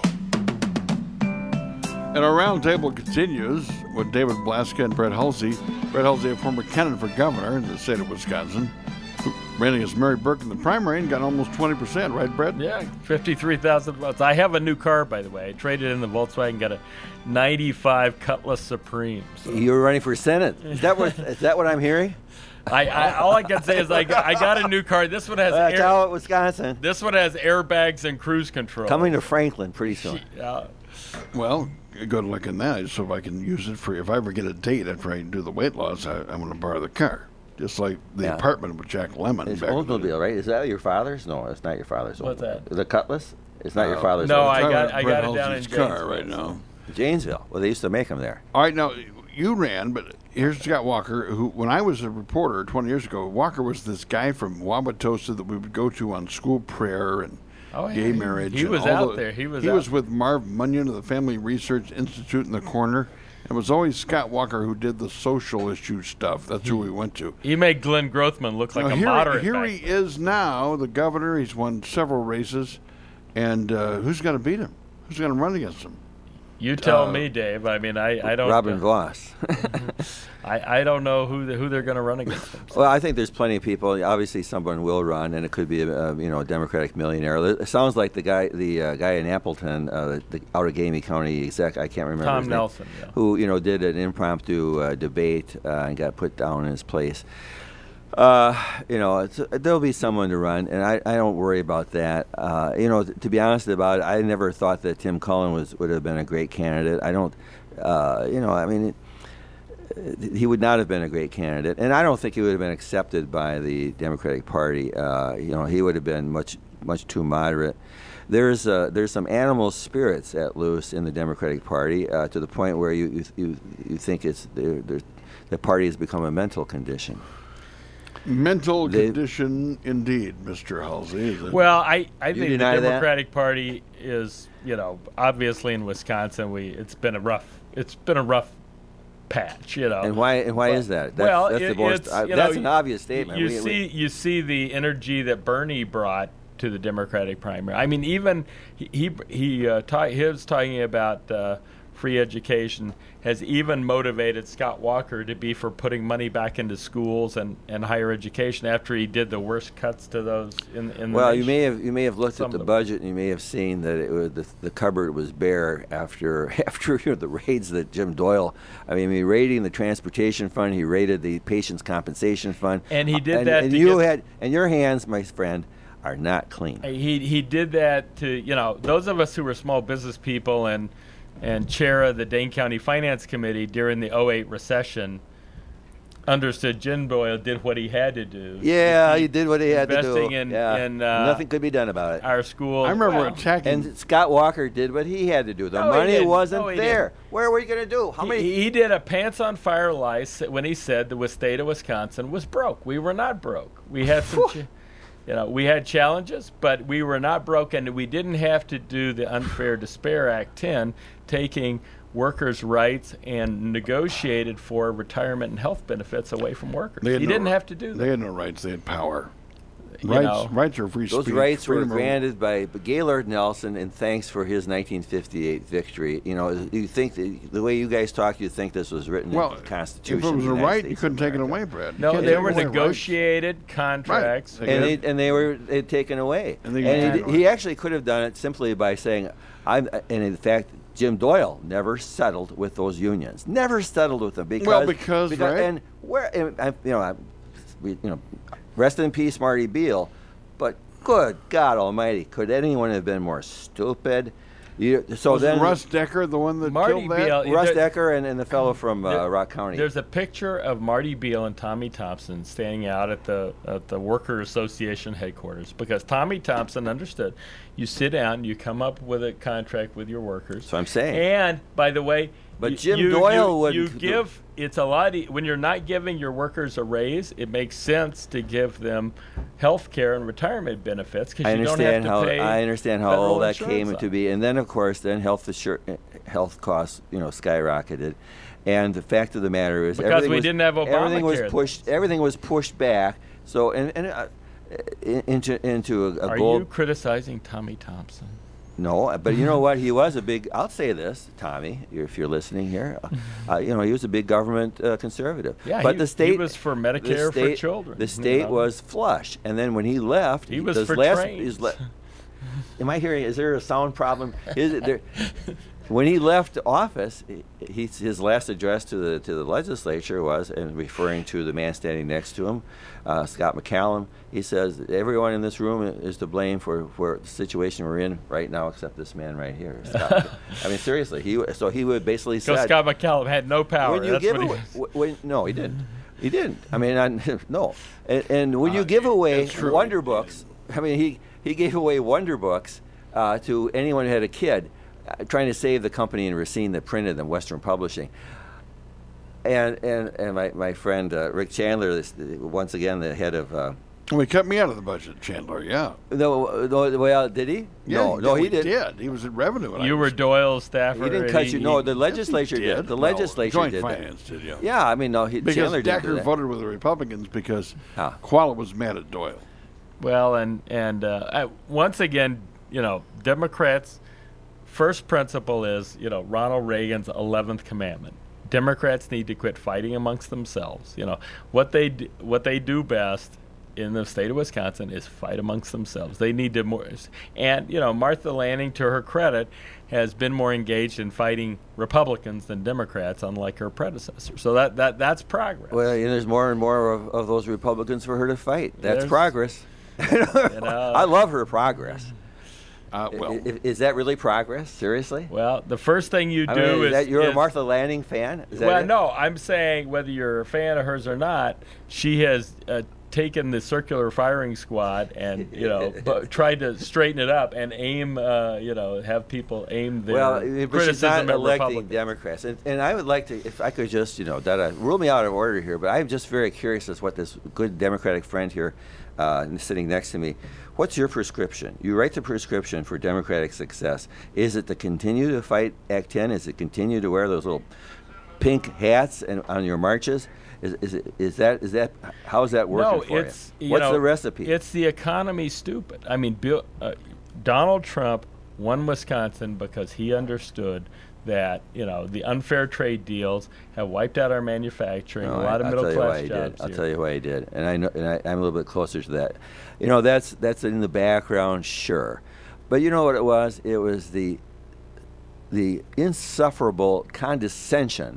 And our roundtable continues with David Blaska and Brett Hulsey. Brett Hulsey, a former candidate for governor in the state of Wisconsin, ran against Mary Burke in the primary and got almost twenty percent, right, Brett? Yeah, fifty-three thousand votes. I have a new car, by the way. I traded in the Volkswagen, got a ninety-five Cutlass Supreme. So. You were running for Senate. Is that what, is that what I'm hearing? I, I all I can say is I got, I got a new car. This one has That's air, out Wisconsin. This one has airbags and cruise control. Coming to Franklin pretty soon. Uh, Well, good luck in that. So if I can use it for, if I ever get a date after I do the weight loss, I, I'm going to borrow the car. Just like the Yeah. apartment with Jack Lemmon. It's back in the day. Oldsmobile, right? Is that your father's? No, it's not your father's. What's Oldsmobile. that? The Cutlass? It's not your Uh, father's. no, Oldsmobile. I got- Brett I got it down Hulsey's in car Janesville. right now. Janesville. Well, they used to make them there. All right, now you ran, but here's Scott Walker, who, when I was a reporter twenty years ago, Walker was this guy from Wauwatosa that we would go to on school prayer and Oh, yeah. gay marriage. He and was all out the- there. He was He out. was with Marv Munyon of the Family Research Institute in the corner. It was always Scott Walker who did the social issue stuff. That's who we went to. he made Glenn Grothman look like Now, a here moderate. here back he is now, the governor. He's won several races. And uh, who's going to beat him? Who's going to run against him? You tell Uh, me, Dave. I mean, I, I don't. Robin Voss. I, I don't know who the, who they're going to run against. Them. Well, I think there's plenty of people. Obviously, someone will run, and it could be a, a you know a Democratic millionaire. It sounds like the guy the uh, guy in Appleton, uh, the Outagamie County exec. I can't remember Tom his name, Nelson, yeah. who you know did an impromptu uh, debate uh, and got put down in his place. Uh, you know, it's, there'll be someone to run, and I, I don't worry about that. Uh, you know, th- to be honest about it, I never thought that Tim Cullen was would have been a great candidate. I don't, uh, you know, I mean. It, he would not have been a great candidate, and I don't think he would have been accepted by the Democratic Party. Uh, you know, he would have been much, much too moderate. There's uh, there's some animal spirits at loose in the Democratic Party uh, to the point where you you you, you think it's they're, they're, the party has become a mental condition. Mental They- condition, indeed, Mister Halsey. Is it? Well, I, I You think the deny that? Democratic Party is, you know, obviously in Wisconsin, we it's been a rough it's been a rough patch, you know. And why and why is that? That's, well, that's it- the most, it's, uh, you that's know, an obvious statement. You We- we- see, you see the energy that Bernie brought to the Democratic primary. I mean, even he he, he uh, ta- his talking about uh, free education has even motivated Scott Walker to be for putting money back into schools and, and higher education after he did the worst cuts to those in in the Well, you nation. may have you may have looked Some at the of them. budget and you may have seen that it was, the, the cupboard was bare after after you know, the raids that Jim Doyle. I mean, he raiding the transportation fund, he raided the patients' compensation fund, And he did and, that And to you get- had and your hands, my friend, are not clean. He he did that to, you know, those of us who were small business people and and chair of the Dane County Finance Committee during the oh eight recession. understood Jim Doyle did what he had to do. Yeah, he did what he had to do. Investing in, yeah. in uh, nothing could be done about it. our school. I remember Well, attacking. And Scott Walker did what he had to do. The No, he money didn't. wasn't No, he there. didn't. Where were you going to do? How He, many? he did a pants on fire lie when he said the state of Wisconsin was broke. We were not broke. We had some, ch- you know, we had challenges, but we were not broke, and we didn't have to do the Unfair Despair Act ten, taking workers' rights and negotiated for retirement and health benefits away from workers. They had He no didn't ri- have to do that. They had no rights. They had power. You Rights, know. rights are free Those speech. rights were freedom of- granted by Gaylord Nelson in thanks for his nineteen fifty-eight victory. You know, you think that, the way you guys talk, you think this was written Well, in the Constitution. if it was of a the United right, States you of couldn't take it America. away, Brad. You No, can't they take were away rights. negotiated contracts. Right. And they, and they were uh, taken away. And they And, got he, taken he away. actually could have done it simply by saying, "I'm." And in fact, Jim Doyle never settled with those unions. Never settled with them because Well, because, right? and where and I, you know I, we, you know, rest in peace, Marty Beale. But good God Almighty, could anyone have been more stupid? You, so Was then Russ Decker the one that Marty killed that? Beale- Russ there- Decker and, and the fellow from uh, there- Rock County. There's a picture of Marty Beale and Tommy Thompson standing out at the at the Worker Association headquarters because Tommy Thompson understood. You sit down, you come up with a contract with your workers. That's what I'm saying. And by the way, But you, Jim you, Doyle you, wouldn't you do- give. It's a lot e- when you're not giving your workers a raise. It makes sense to give them health care and retirement benefits because I you don't have understand to how pay. I understand how federal all that insurance came on into it. be, and then of course, then health assur- health costs, you know, skyrocketed, and the fact of the matter is, Because everything we was, didn't have everything was Obamacare. pushed, everything was pushed back. So and and uh, in- into into a, a Are gold. you criticizing Tommy Thompson? No, but you know what? He was a big. I'll say this, Tommy, if you're listening here. Uh, you know, he was a big government uh, conservative. Yeah, but he- the state he was for the Medicare for state- children, The you state know. was flush, and then when he left, He was this for last, trains. his le- Am I hearing? Is there a sound problem? Is it there? When he left office, he, his last address to the to the legislature was, and referring to the man standing next to him, uh, Scott McCallum. He says everyone in this room is to blame for, for the situation we're in right now, except this man right here. Scott. I mean, seriously, he so he would basically Because say Scott McCallum had no power. when you That's give what he away, was. w- when, no, he didn't. He didn't. I mean, I, no. And, and when you give away it's true. Wonder Books, I mean, he he gave away Wonder Books uh, to anyone who had a kid, uh, trying to save the company in Racine that printed them, Western Publishing. And and and my my friend uh, Rick Chandler, this, once again the head of. Uh, Well, he cut me out of the budget, Chandler. Yeah. no, no, well, did he? Yeah, no, no, he did. didn't. did. He was at revenue. and I You were was- Doyle's staffer. He didn't and cut he- you. No, he- the legislature Yes, he did. The No, legislature Joint did that. Finance did, yeah. Yeah, I mean, no, he, Because Chandler didn't Decker do that. voted with the Republicans because Huh. Qualla was mad at Doyle. Well, and and uh, I, once again, you know, Democrats' first principle is, you know, Ronald Reagan's eleventh commandment. Democrats need to quit fighting amongst themselves. You know, what they d- what they do best in the state of Wisconsin is fight amongst themselves. They need to more, and you know, Martha Lanning, to her credit, has been more engaged in fighting Republicans than Democrats, unlike her predecessor. So that that that's progress. Well, and there's more and more of, of those Republicans for her to fight. That's There's- progress. you know, I love her progress. Uh, well, I- i- is that really progress? Seriously? well, the first thing you do I mean, is, that you're a is- Martha Lanning fan? Is that well, it? no, I'm saying whether you're a fan of hers or not, she has uh, taken the circular firing squad and you know bu- tried to straighten it up and aim, uh, you know, have people aim their Well, I mean, but she's criticism not at electing Republicans. Democrats. And, and I would like to, if I could just, you know, Dada, rule me out of order here, but I'm just very curious as what this good Democratic friend here uh, sitting next to me, what's your prescription? You write the prescription for Democratic success. Is it to continue to fight Act ten? Is it continue to wear those little pink hats and on your marches? Is, is, it, is that is that how is that working no, for it's you? you What's know, the recipe? It's the economy, stupid. I mean, Bill, uh, Donald Trump won Wisconsin because he understood that you know the unfair trade deals have wiped out our manufacturing, No, a lot I, of I'll middle tell you why class he jobs. did. I'll here. tell you why he did, and I know, and I, I'm a little bit closer to that. You know, that's that's in the background, sure, but you know what it was? It was the the insufferable condescension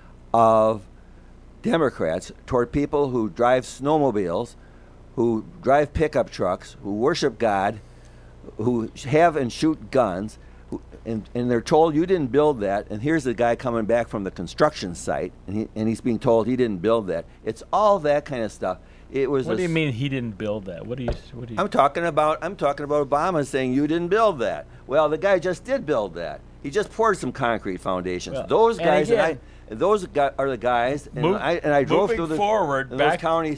of Democrats toward people who drive snowmobiles, who drive pickup trucks, who worship God, who have and shoot guns, and, and they're told you didn't build that, and here's the guy coming back from the construction site, and, he, and he's being told he didn't build that. It's all that kind of stuff. It was. What a, do you mean he didn't build that? What do you? What do you? I'm talking about. I'm talking about Obama saying you didn't build that. Well, the guy just did build that. He just poured some concrete foundations. Well, those and guys, again, and I, and those guy, are the guys, and move, I and I drove moving through the, forward in back those counties.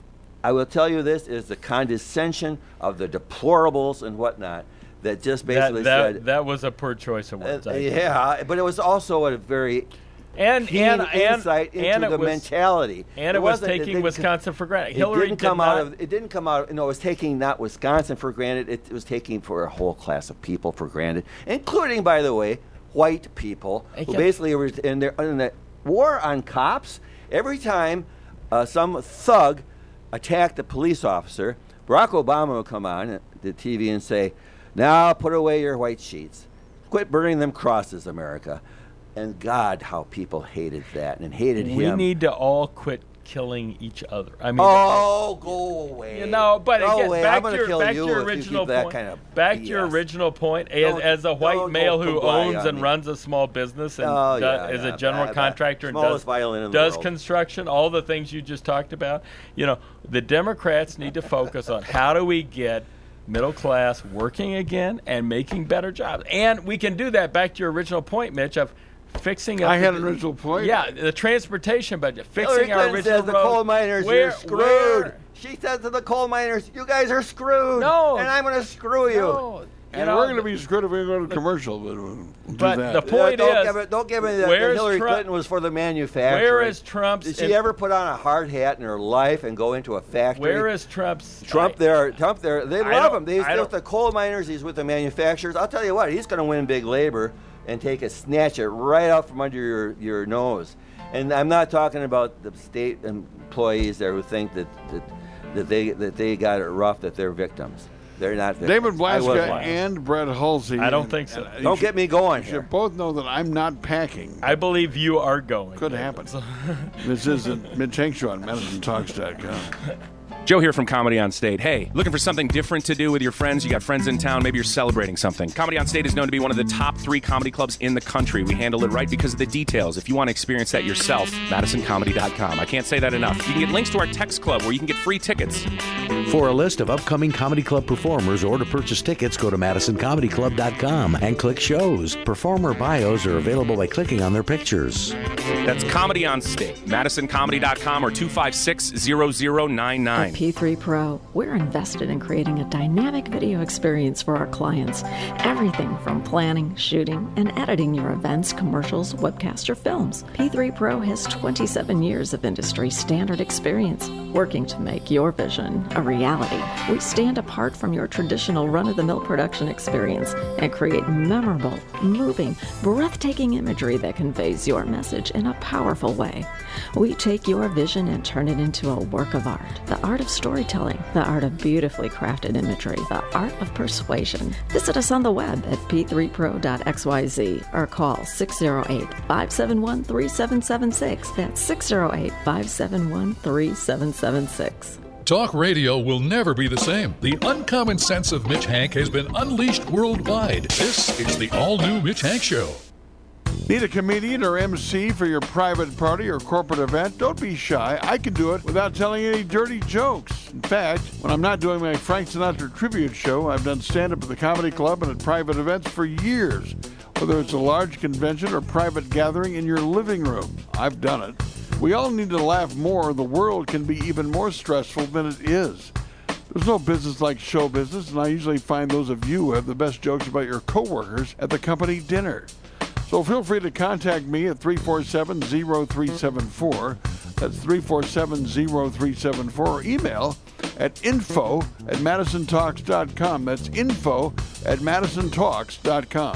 I will tell you this is the condescension of the deplorables and whatnot that just basically that, that, said that was a poor choice of words. uh, I think. yeah, but it was also a very and keen and and insight into and it the was, mentality. And it, was wasn't- taking didn't Wisconsin for granted. It Hillary didn't did come not, out of. It didn't come out. No, it was taking not Wisconsin for granted. It, was taking for a whole class of people for granted, including, by the way, white people I who get- basically were in their in the war on cops. Every time uh, some thug attacked a police officer, Barack Obama would come on the T V and say, "Now put away your white sheets. Quit burning them crosses, America." And God, how people hated that and hated we him. need to all quit killing each other. I mean, Oh, go away. you know, but Go again, away. back I'm to gonna your, kill back to you your if you original keep that point. kind of back B S. to your original point. As, Don't- as a white don't male go who Kawhi owns on and me. runs a small business and Oh, does, yeah, is yeah, a general that- that contractor and smallest does, violin in the does world. construction, all the things you just talked about. You know, the Democrats need to focus on how do we get middle class working again and making better jobs. And we can do that, back to your original point, Mitch, of fixing up I had the- an original point. Yeah, the transportation budget, Hillary fixing our Clinton original says the roads. coal miners Where- are screwed. where- She says to the coal miners, "You guys are screwed. No. and I'm going to screw you." No, you And know, we're going to be screwed if we go to commercial, but we'll do But that. the point don't is, give it, don't give me that, that where's Hillary Trump- Clinton was for the manufacturing. Where is Trump's? Did she in- ever put on a hard hat in her life and go into a factory? Where is Trump's? Trump I- there? Trump there? They I love don't- him. He's I with don't- the coal miners. He's with the manufacturers. I'll tell you what, he's going to win big labor and take it, snatch it right out from under your, your nose. And I'm not talking about the state employees there who think that that, that they that they got it rough, that they're victims. They're not victims. David I was Blaska one. and Brett Halsey. I don't and- think so. and you Don't should- get me going You here. should both know that I'm not packing. I believe you are going. Could happen. This is a Mitch Hank Show on Madison Talks dot com. Joe here from Comedy on State. Hey, looking for something different to do with your friends? You got friends in town, maybe you're celebrating something. Comedy on State is known to be one of the top three comedy clubs in the country. We handle it right because of the details. If you want to experience that yourself, Madison Comedy dot com. I can't say that enough. You can get links to our text club where you can get free tickets. For a list of upcoming comedy club performers or to purchase tickets, go to Madison Comedy Club dot com and click shows. Performer bios are available by clicking on their pictures. That's Comedy on State, Madison Comedy dot com or two five six, zero zero nine nine. At P three Pro, we're invested in creating a dynamic video experience for our clients. Everything from planning, shooting, and editing your events, commercials, webcasts, or films. P three Pro has twenty-seven years of industry standard experience, working to make your vision a reality. We stand apart from your traditional run-of-the-mill production experience and create memorable, moving, breathtaking imagery that conveys your message in a powerful way. We take your vision and turn it into a work of art. The art of storytelling, the art of beautifully crafted imagery, the art of persuasion. Visit us on the web at p three pro dot x y z or call six oh eight, five seven one, three seven seven six. That's six oh eight, five seven one, three seven seven six. Talk radio will never be the same. The uncommon sense of Mitch Hank has been unleashed worldwide. This is the all-new Mitch Hank Show. Need a comedian or M C for your private party or corporate event? Don't be shy. I can do it without telling any dirty jokes. In fact, when I'm not doing my Frank Sinatra tribute show, I've done stand-up at the comedy club and at private events for years. Whether it's a large convention or private gathering in your living room, I've done it. We all need to laugh more. The world can be even more stressful than it is. There's no business like show business, and I usually find those of you who have the best jokes about your coworkers at the company dinner. So feel free to contact me at three four seven, zero three seven four. That's three four seven, zero three seven four. Or email at info at madison talks dot com. That's info at madison talks dot com.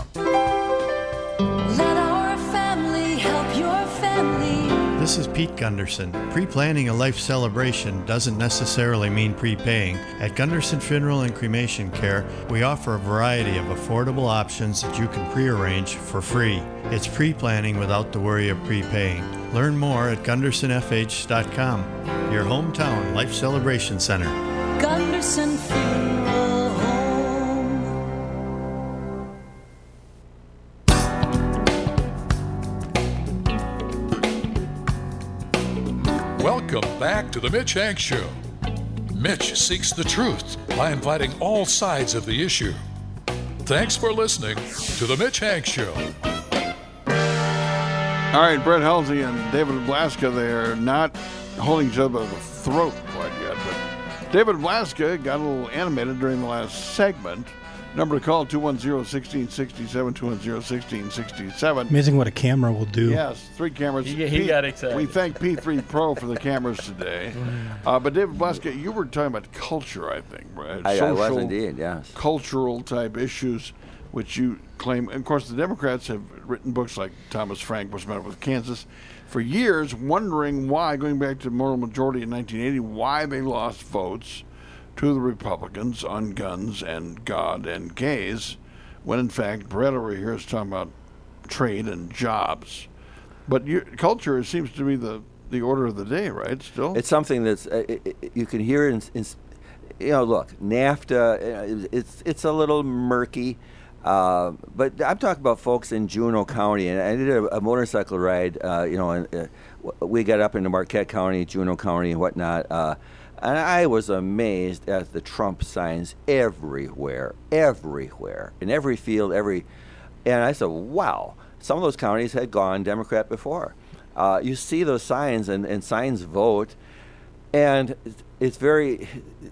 Let our family help your family. This is Pete Gunderson. Pre-planning a life celebration doesn't necessarily mean prepaying. At Gunderson Funeral and Cremation Care, we offer a variety of affordable options that you can pre-arrange for free. It's pre-planning without the worry of prepaying. Learn more at gunderson f h dot com, your hometown life celebration center. Gunderson Funeral Home. Welcome back to The Mitch Hanks Show. Mitch seeks the truth by inviting all sides of the issue. Thanks for listening to The Mitch Hanks Show. All right, Brett Halsey and David Blaska, they are not holding each other by the throat quite yet, but David Blaska got a little animated during the last segment. Number to call, two one zero, one six six seven, two one zero, one six six seven. Amazing what a camera will do. Yes, three cameras. He, he P, got excited. We thank P three Pro for the cameras today. Uh, but David Blaska, you were talking about culture, I think, right? I, Social, I was indeed, yes. Cultural type issues, which you claim. And of course, the Democrats have written books like Thomas Frank, What's the Matter with Kansas, for years, wondering why, going back to moral majority in nineteen eighty, why they lost votes to the Republicans on guns and God and gays, when in fact Brett over here is talking about trade and jobs. But you, culture seems to be the, the order of the day, right? Still, it's something that's uh, it, it, you can hear in, in, you know, look, NAFTA, it's it's a little murky, uh, but I'm talking about folks in Juneau County, and I did a, a motorcycle ride, uh, you know, and uh, we got up into Marquette County, Juneau County, and whatnot. Uh, And I was amazed at the Trump signs everywhere, everywhere, in every field, every. And I said, wow, some of those counties had gone Democrat before. Uh, you see those signs, and, and signs vote, and it's very.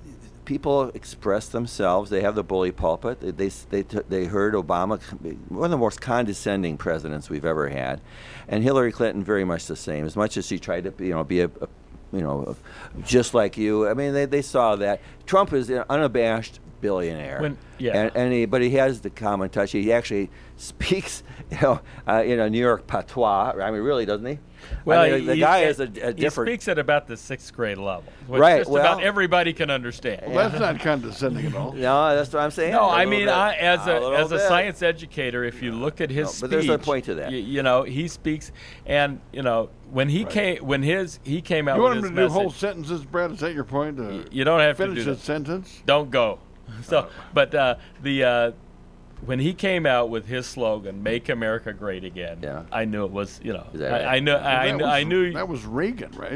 People express themselves. They have the bully pulpit. They they they, t- they heard Obama, one of the most condescending presidents we've ever had, and Hillary Clinton very much the same. As much as she tried to, you know, be a, a you know, just like you. I mean, they, they saw that. Trump is an unabashed billionaire. When, yeah. And, and he, but he has the common touch. He actually speaks, you know, uh, in a New York patois. I mean, really, doesn't he? Well, I mean, the he, guy he, is a, a different. He speaks at about the sixth grade level, which right. just well, about everybody can understand. Well, that's not condescending at all. No, that's what I'm saying. No, A I little mean, bit. I, as a, a as a bit. science educator, if you look at his No, speech, but there's a point to that. You, you know, he speaks, and you know, when he Right. came, when his he came out You with want him his to do message, whole sentences, Brad? Is that your point? Uh, you don't have to finish do a that. sentence. Don't go. So, but uh, the uh, when he came out with his slogan, "Make America Great Again," Yeah. I knew it was, you know, Is that I, right? I knew, Well, I, that knew was- I knew. that was Reagan, right?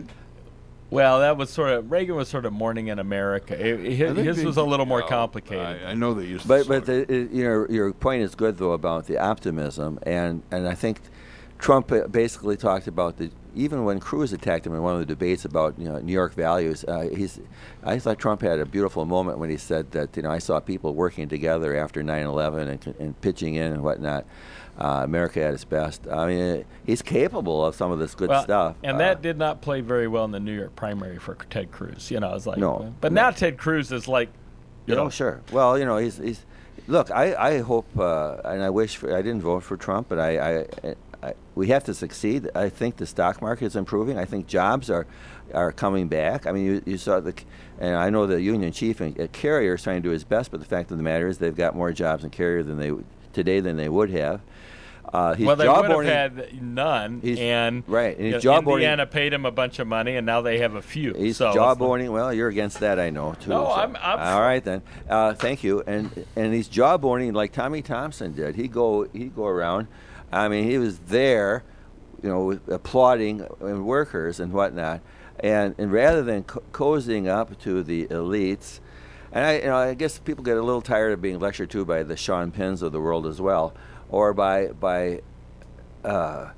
Well, that was sort of Reagan was sort of morning in America. It, I his think his they- was a little more well, complicated. I, I know they used. But the but slogan. the, it- you know, your point is good though about the optimism, and and I think Trump uh, basically talked about the even when Cruz attacked him in one of the debates about you know New York values. Uh, he's I thought Trump had a beautiful moment when he said that you know I saw people working together after nine eleven and and pitching in and whatnot. Uh, America at its best. I mean, he's capable of some of this good well, stuff. And uh, that did not play very well in the New York primary for Ted Cruz. You know, it's like, No, but no. now Ted Cruz is like, you You know, know, sure. Well, you know, he's he's. Look, I I hope uh, and I wish for, I didn't vote for Trump, but I, I, I we have to succeed. I think the stock market is improving. I think jobs are are coming back. I mean, you, you saw the, and I know the union chief at Carrier is trying to do his best, but the fact of the matter is they've got more jobs in Carrier than they today than they would have. Uh, he's well, they would have jawboarding- had none, He's- and right, and you he's know, jawboarding- Indiana paid him a bunch of money, and now they have a few. He's so it's like- jawboning. Well, you're against that, I know too. No, so. I'm- I'm all for- right then. Uh, thank you. And and he's jawboning like Tommy Thompson did. He go he go around. I mean, he was there, you know, applauding workers and whatnot. And and rather than co- cozying up to the elites, and I you know I guess people get a little tired of being lectured to by the Sean Penns of the world as well, or by by. Uh,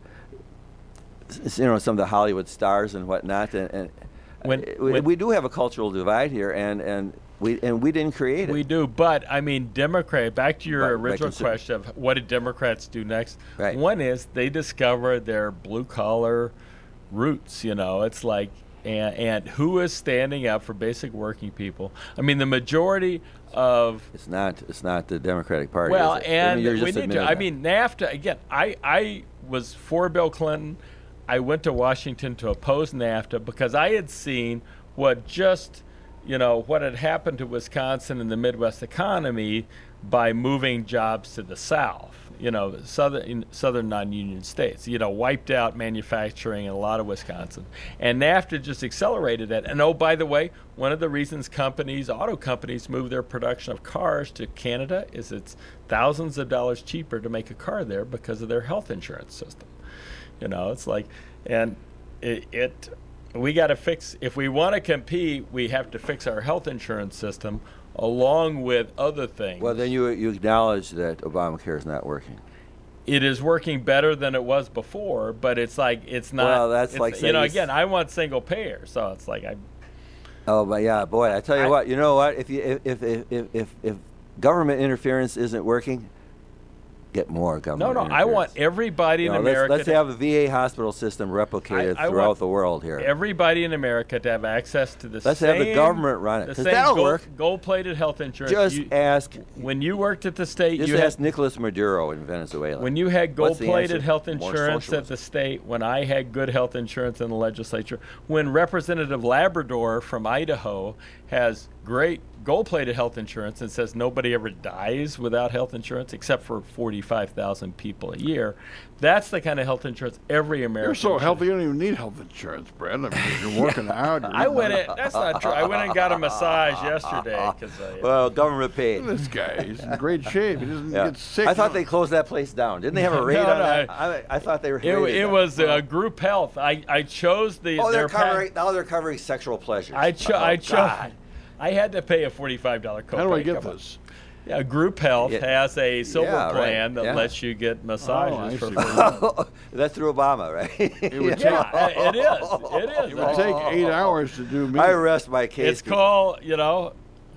you know, some of the Hollywood stars and whatnot, and, and When- uh, we, when- we do have a cultural divide here, and, and we and we didn't create it. We do, but I mean, Democrat. Back to your Right, right, original consi- question of what did Democrats do next? Right. One is they discover their blue collar roots. You know, it's like and and who is standing up for basic working people? I mean, the majority of It's not. It's not the Democratic Party. well, is it? I and mean, you're we just need to. admitting I that. mean, NAFTA again. I I was for Bill Clinton. I went to Washington to oppose NAFTA because I had seen what just, you know, what had happened to Wisconsin and the Midwest economy by moving jobs to the South. You know, southern southern non-union states. You know, wiped out manufacturing in a lot of Wisconsin, and NAFTA just accelerated that. And oh, by the way, one of the reasons companies, auto companies, move their production of cars to Canada is it's thousands of dollars cheaper to make a car there because of their health insurance system. You know, it's like, and it, it we got to fix, if we want to compete, we have to fix our health insurance system along with other things. Well, then you you acknowledge that Obamacare is not working. It is working better than it was before, but it's like it's not. Well, that's it's, like you know. saying- Again, I want single payer, so it's like I. Oh, but yeah, boy, I tell you I- what. You know what? If you if if if if, if government interference isn't working, get more No, government. no. I want everybody You in know, let's, America. let's to- have a V A hospital system replicated I- I throughout want the world here. Everybody in America to have access to the Let's same. have the government run it, the 'cause same that'll gold, work. Gold-plated health insurance. Just You- ask. when you worked at the state. Just you ask had, Nicolas Maduro in Venezuela. When you had What's the gold-plated answer? health More insurance at socialism. the state, when I had good health insurance in the legislature, when Representative Labrador from Idaho has great gold-plated health insurance and says nobody ever dies without health insurance except for forty-five thousand people a year, that's the kind of health insurance every American You're so should healthy, you don't even need health insurance, Brad. I mean, you're working out. You're I went in, that's not true. I went and got a massage yesterday. 'Cause I, Well, government paid. This guy, he's in great shape. He doesn't Yeah. get sick. I thought they closed that place down. Didn't they have a raid No, on no, that? I, I thought they were. it, raided it that. was uh, group health. I, I chose the. Oh, they're their pa- covering now. They're covering sexual pleasures. I cho- oh, I chose. God. I had to pay a forty-five dollar copay. How do I get Come on. this? Yeah, Group Health Yeah. has a silver Yeah, right. plan that Yeah. lets you get massages Oh, I for see. free. That's through Obama, right? It would Yeah, it is. It is. It would take eight hours to do me. I rest my case. It's called, you know.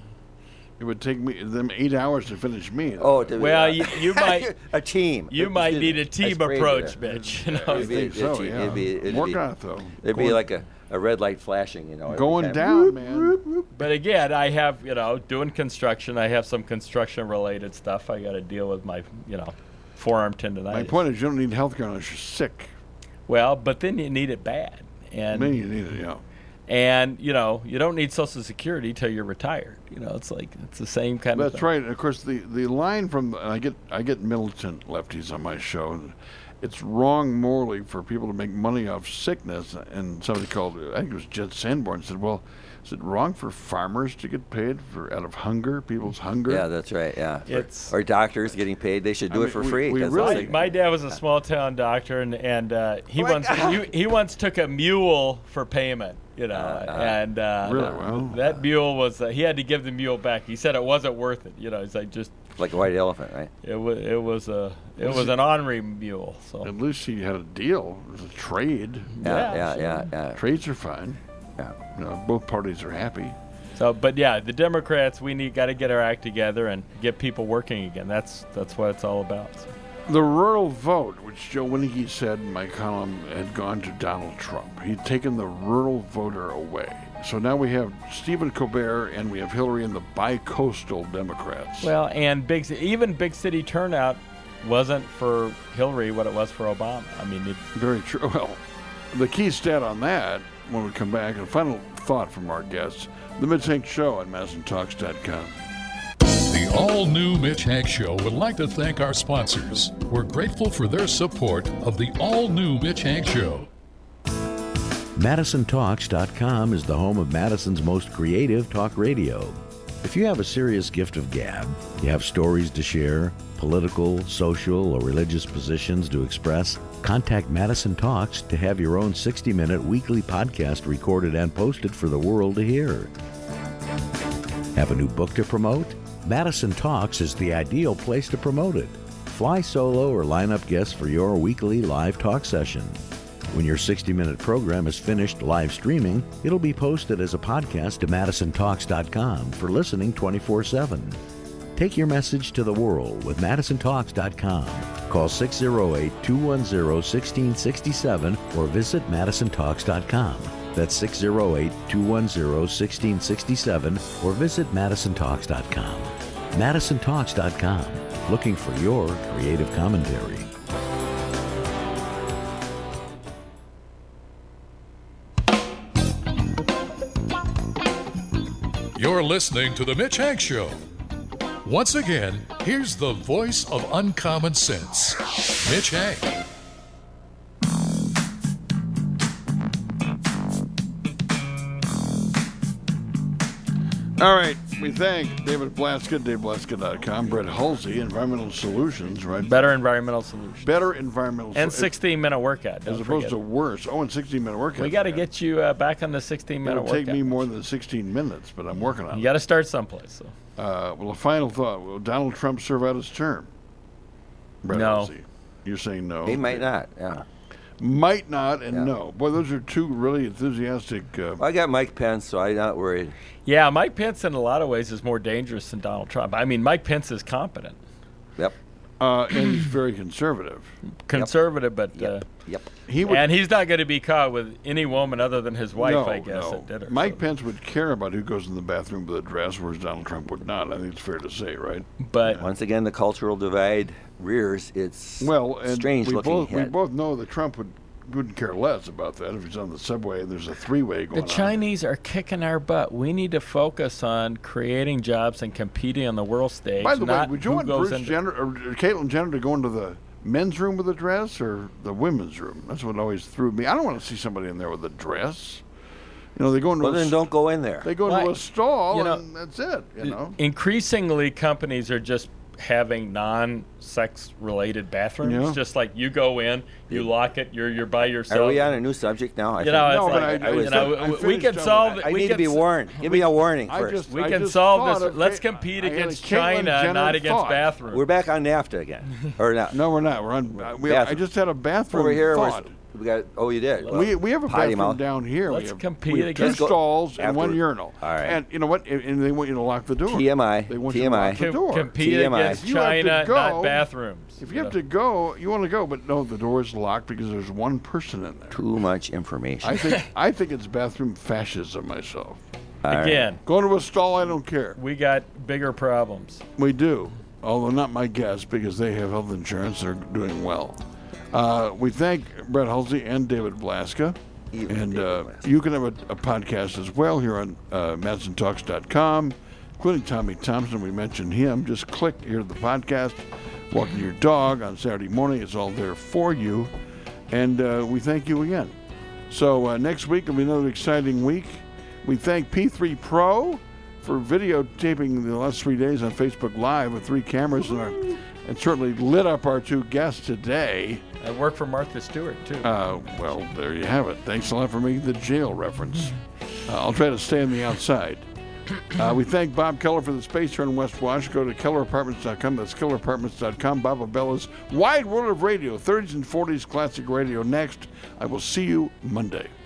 It would take me them eight hours to finish me. Oh, to, Well, uh, you, you might a team. you might need a team That's crazy approach, there. Mitch. You know, I It'd be, think so, it'd, yeah. it'd be, it'd Work be, on it, though. It'd be Going- like a, a red light flashing, you know. every Going time. down, man. But again, I have, you know, doing construction. I have some construction-related stuff. I got to deal with my, you know, forearm tendonitis. My point is, you don't need health care unless you're sick. Well, but then you need it bad, and Then you need it, yeah. and you know, you don't need Social Security till you're retired. You know, it's like it's the same kind of. That's thing. right. Of course, the, the line from I get I get militant lefties on my show. And it's wrong morally for people to make money off sickness. And somebody called, I think it was Jed Sanborn, said, "Well, is it wrong for farmers to get paid for out of hunger, people's hunger?" Yeah, that's right. Yeah, It's- or doctors getting paid. They should do I it mean, for we- free. we 'cause really- it's like- My dad was a small town doctor, and and uh, he Oh my once God. he, he once took a mule for payment. You know, Uh, and uh, Really? Well. that mule was uh, he had to give the mule back. He said it wasn't worth it. You know, he's like just like a white elephant, right? it was it was a it Was was it- an ornery mule. So At least he had a deal. It was a trade. Yeah, Yeah, yeah, sure. yeah, yeah. Trades are fine. Yeah. You know, both parties are happy. So, but yeah, the Democrats, we need got to get our act together and get people working again. That's that's what it's all about. So. The rural vote, which Joe Winnicke said in my column, had gone to Donald Trump. He'd taken the rural voter away. So now we have Stephen Colbert and we have Hillary and the bi-coastal Democrats. Well, and big ci- even big city turnout wasn't for Hillary what it was for Obama. I mean, it, Very true. Well, the key stat on that, when we come back, and final thought from our guests, The Mitch Hank Show on Madison Talks dot com. The all-new Mitch Hank Show would like to thank our sponsors. We're grateful for their support of the all-new Mitch Hank Show. Madison Talks dot com is the home of Madison's most creative talk radio. If you have a serious gift of gab, you have stories to share, political, social, or religious positions to express, contact Madison Talks to have your own sixty-minute weekly podcast recorded and posted for the world to hear. Have a new book to promote? Madison Talks is the ideal place to promote it. Fly solo or line up guests for your weekly live talk session. When your sixty-minute program is finished live streaming, it'll be posted as a podcast to Madison Talks dot com for listening twenty-four seven. Take your message to the world with Madison Talks dot com. Call six oh eight, two one oh, one six six seven or visit Madison Talks dot com. That's six oh eight, two one oh, one six six seven or visit Madison Talks dot com. Madison Talks dot com, looking for your creative commentary. You're listening to The Mitch Hank Show. Once again, here's the voice of uncommon sense, Mitch Hank. All right, we thank David Blaska, dave blaska dot com, Brett Halsey, Environmental Solutions, right? Better Environmental Solutions. Better Environmental And Solutions. sixteen-minute workout. As opposed to worse. Oh, and sixteen-minute workout. We got to get you uh, back on the sixteen-minute It'll workout. take me more than sixteen minutes, but I'm working on You it. got to start someplace. So. Uh, well, a final thought. Will Donald Trump serve out his term? Brett No. Halsey. You're saying no. He might not. Yeah. Might not and Yeah. no. Boy, those are two really enthusiastic. Uh, Well, I got Mike Pence, so I'm not worried. Yeah, Mike Pence in a lot of ways is more dangerous than Donald Trump. I mean, Mike Pence is competent. Yep. uh, and he's very conservative. Conservative, but Yep. uh, Yep. He would, and he's not going to be caught with any woman other than his wife, no, I guess, no. at dinner. Mike so. Pence would care about who goes in the bathroom with a dress, whereas Donald Trump would not. I think it's fair to say, right? But Once again, the cultural divide rears its Well, and strange we looking both, we head. both know that Trump would wouldn't care less about that if he's on the subway and there's a three-way going the on. Chinese are kicking our butt. We need to focus on creating jobs and competing on the world stage. By the way, not would you who want goes Bruce into- Jenner or Caitlyn Jenner to go into the men's room with a dress or the women's room? That's what always threw me. I don't want to see somebody in there with a dress. You know, they go into Well, a then st- don't go in there. They go into Why? a stall You know, and that's it. You know. Increasingly, companies are just having non-sex related bathrooms. Yeah. Just like you go in, you lock it, you're you're by yourself. Are we on a new subject now? I You think- know, it's No, but like, I- I you was- know, I we- we finished can on solve that. it. I we need to can be s- warned. Give me a warning I first. just- We I can just solve thought this. of Let's Ca- compete I had a against Caitlyn China, Jenner not against thought. bathrooms. We're back on NAFTA again. or not. No, we're not. We're on. Uh, we, I Bathroom. just had a bathroom Over here, we're- thought. we got. Oh, you did. Well, we we have a potty bathroom mouth. down here. Let's we have, compete we have two against- stalls and one After- urinal. All right. And you know what? And and they want you to lock the door. T M I. They want T you to M I. lock the Com- door. compete T M I. against You have to China, go- not bathrooms. If you have to go, you want to go, but no, the door is locked because there's one person in there. Too much information. I think I think it's bathroom fascism myself. All right. Again, Going to a stall, I don't care. we got bigger problems. We do, although not my guests because they have health insurance. They're doing well. Uh, we thank Brett Halsey and David Blaska. Even And David uh, Blaska. you can have a, a podcast as well here on uh, Madison Talks dot com, including Tommy Thompson. We mentioned him. Just click here to the podcast, walking your dog on Saturday morning. It's all there for you. And uh, we thank you again. So uh, next week will be another exciting week. We thank P three Pro for videotaping the last three days on Facebook Live with three cameras and, our, and certainly lit up our two guests today. I work for Martha Stewart, too. Uh, well, there you have it. Thanks a lot for making the jail reference. Uh, I'll try to stay on the outside. Uh, we thank Bob Keller for the space here in West Wash. Go to keller apartments dot com. That's keller apartments dot com. Bob Abella's Wide World of Radio, thirties and forties classic radio next. I will see you Monday.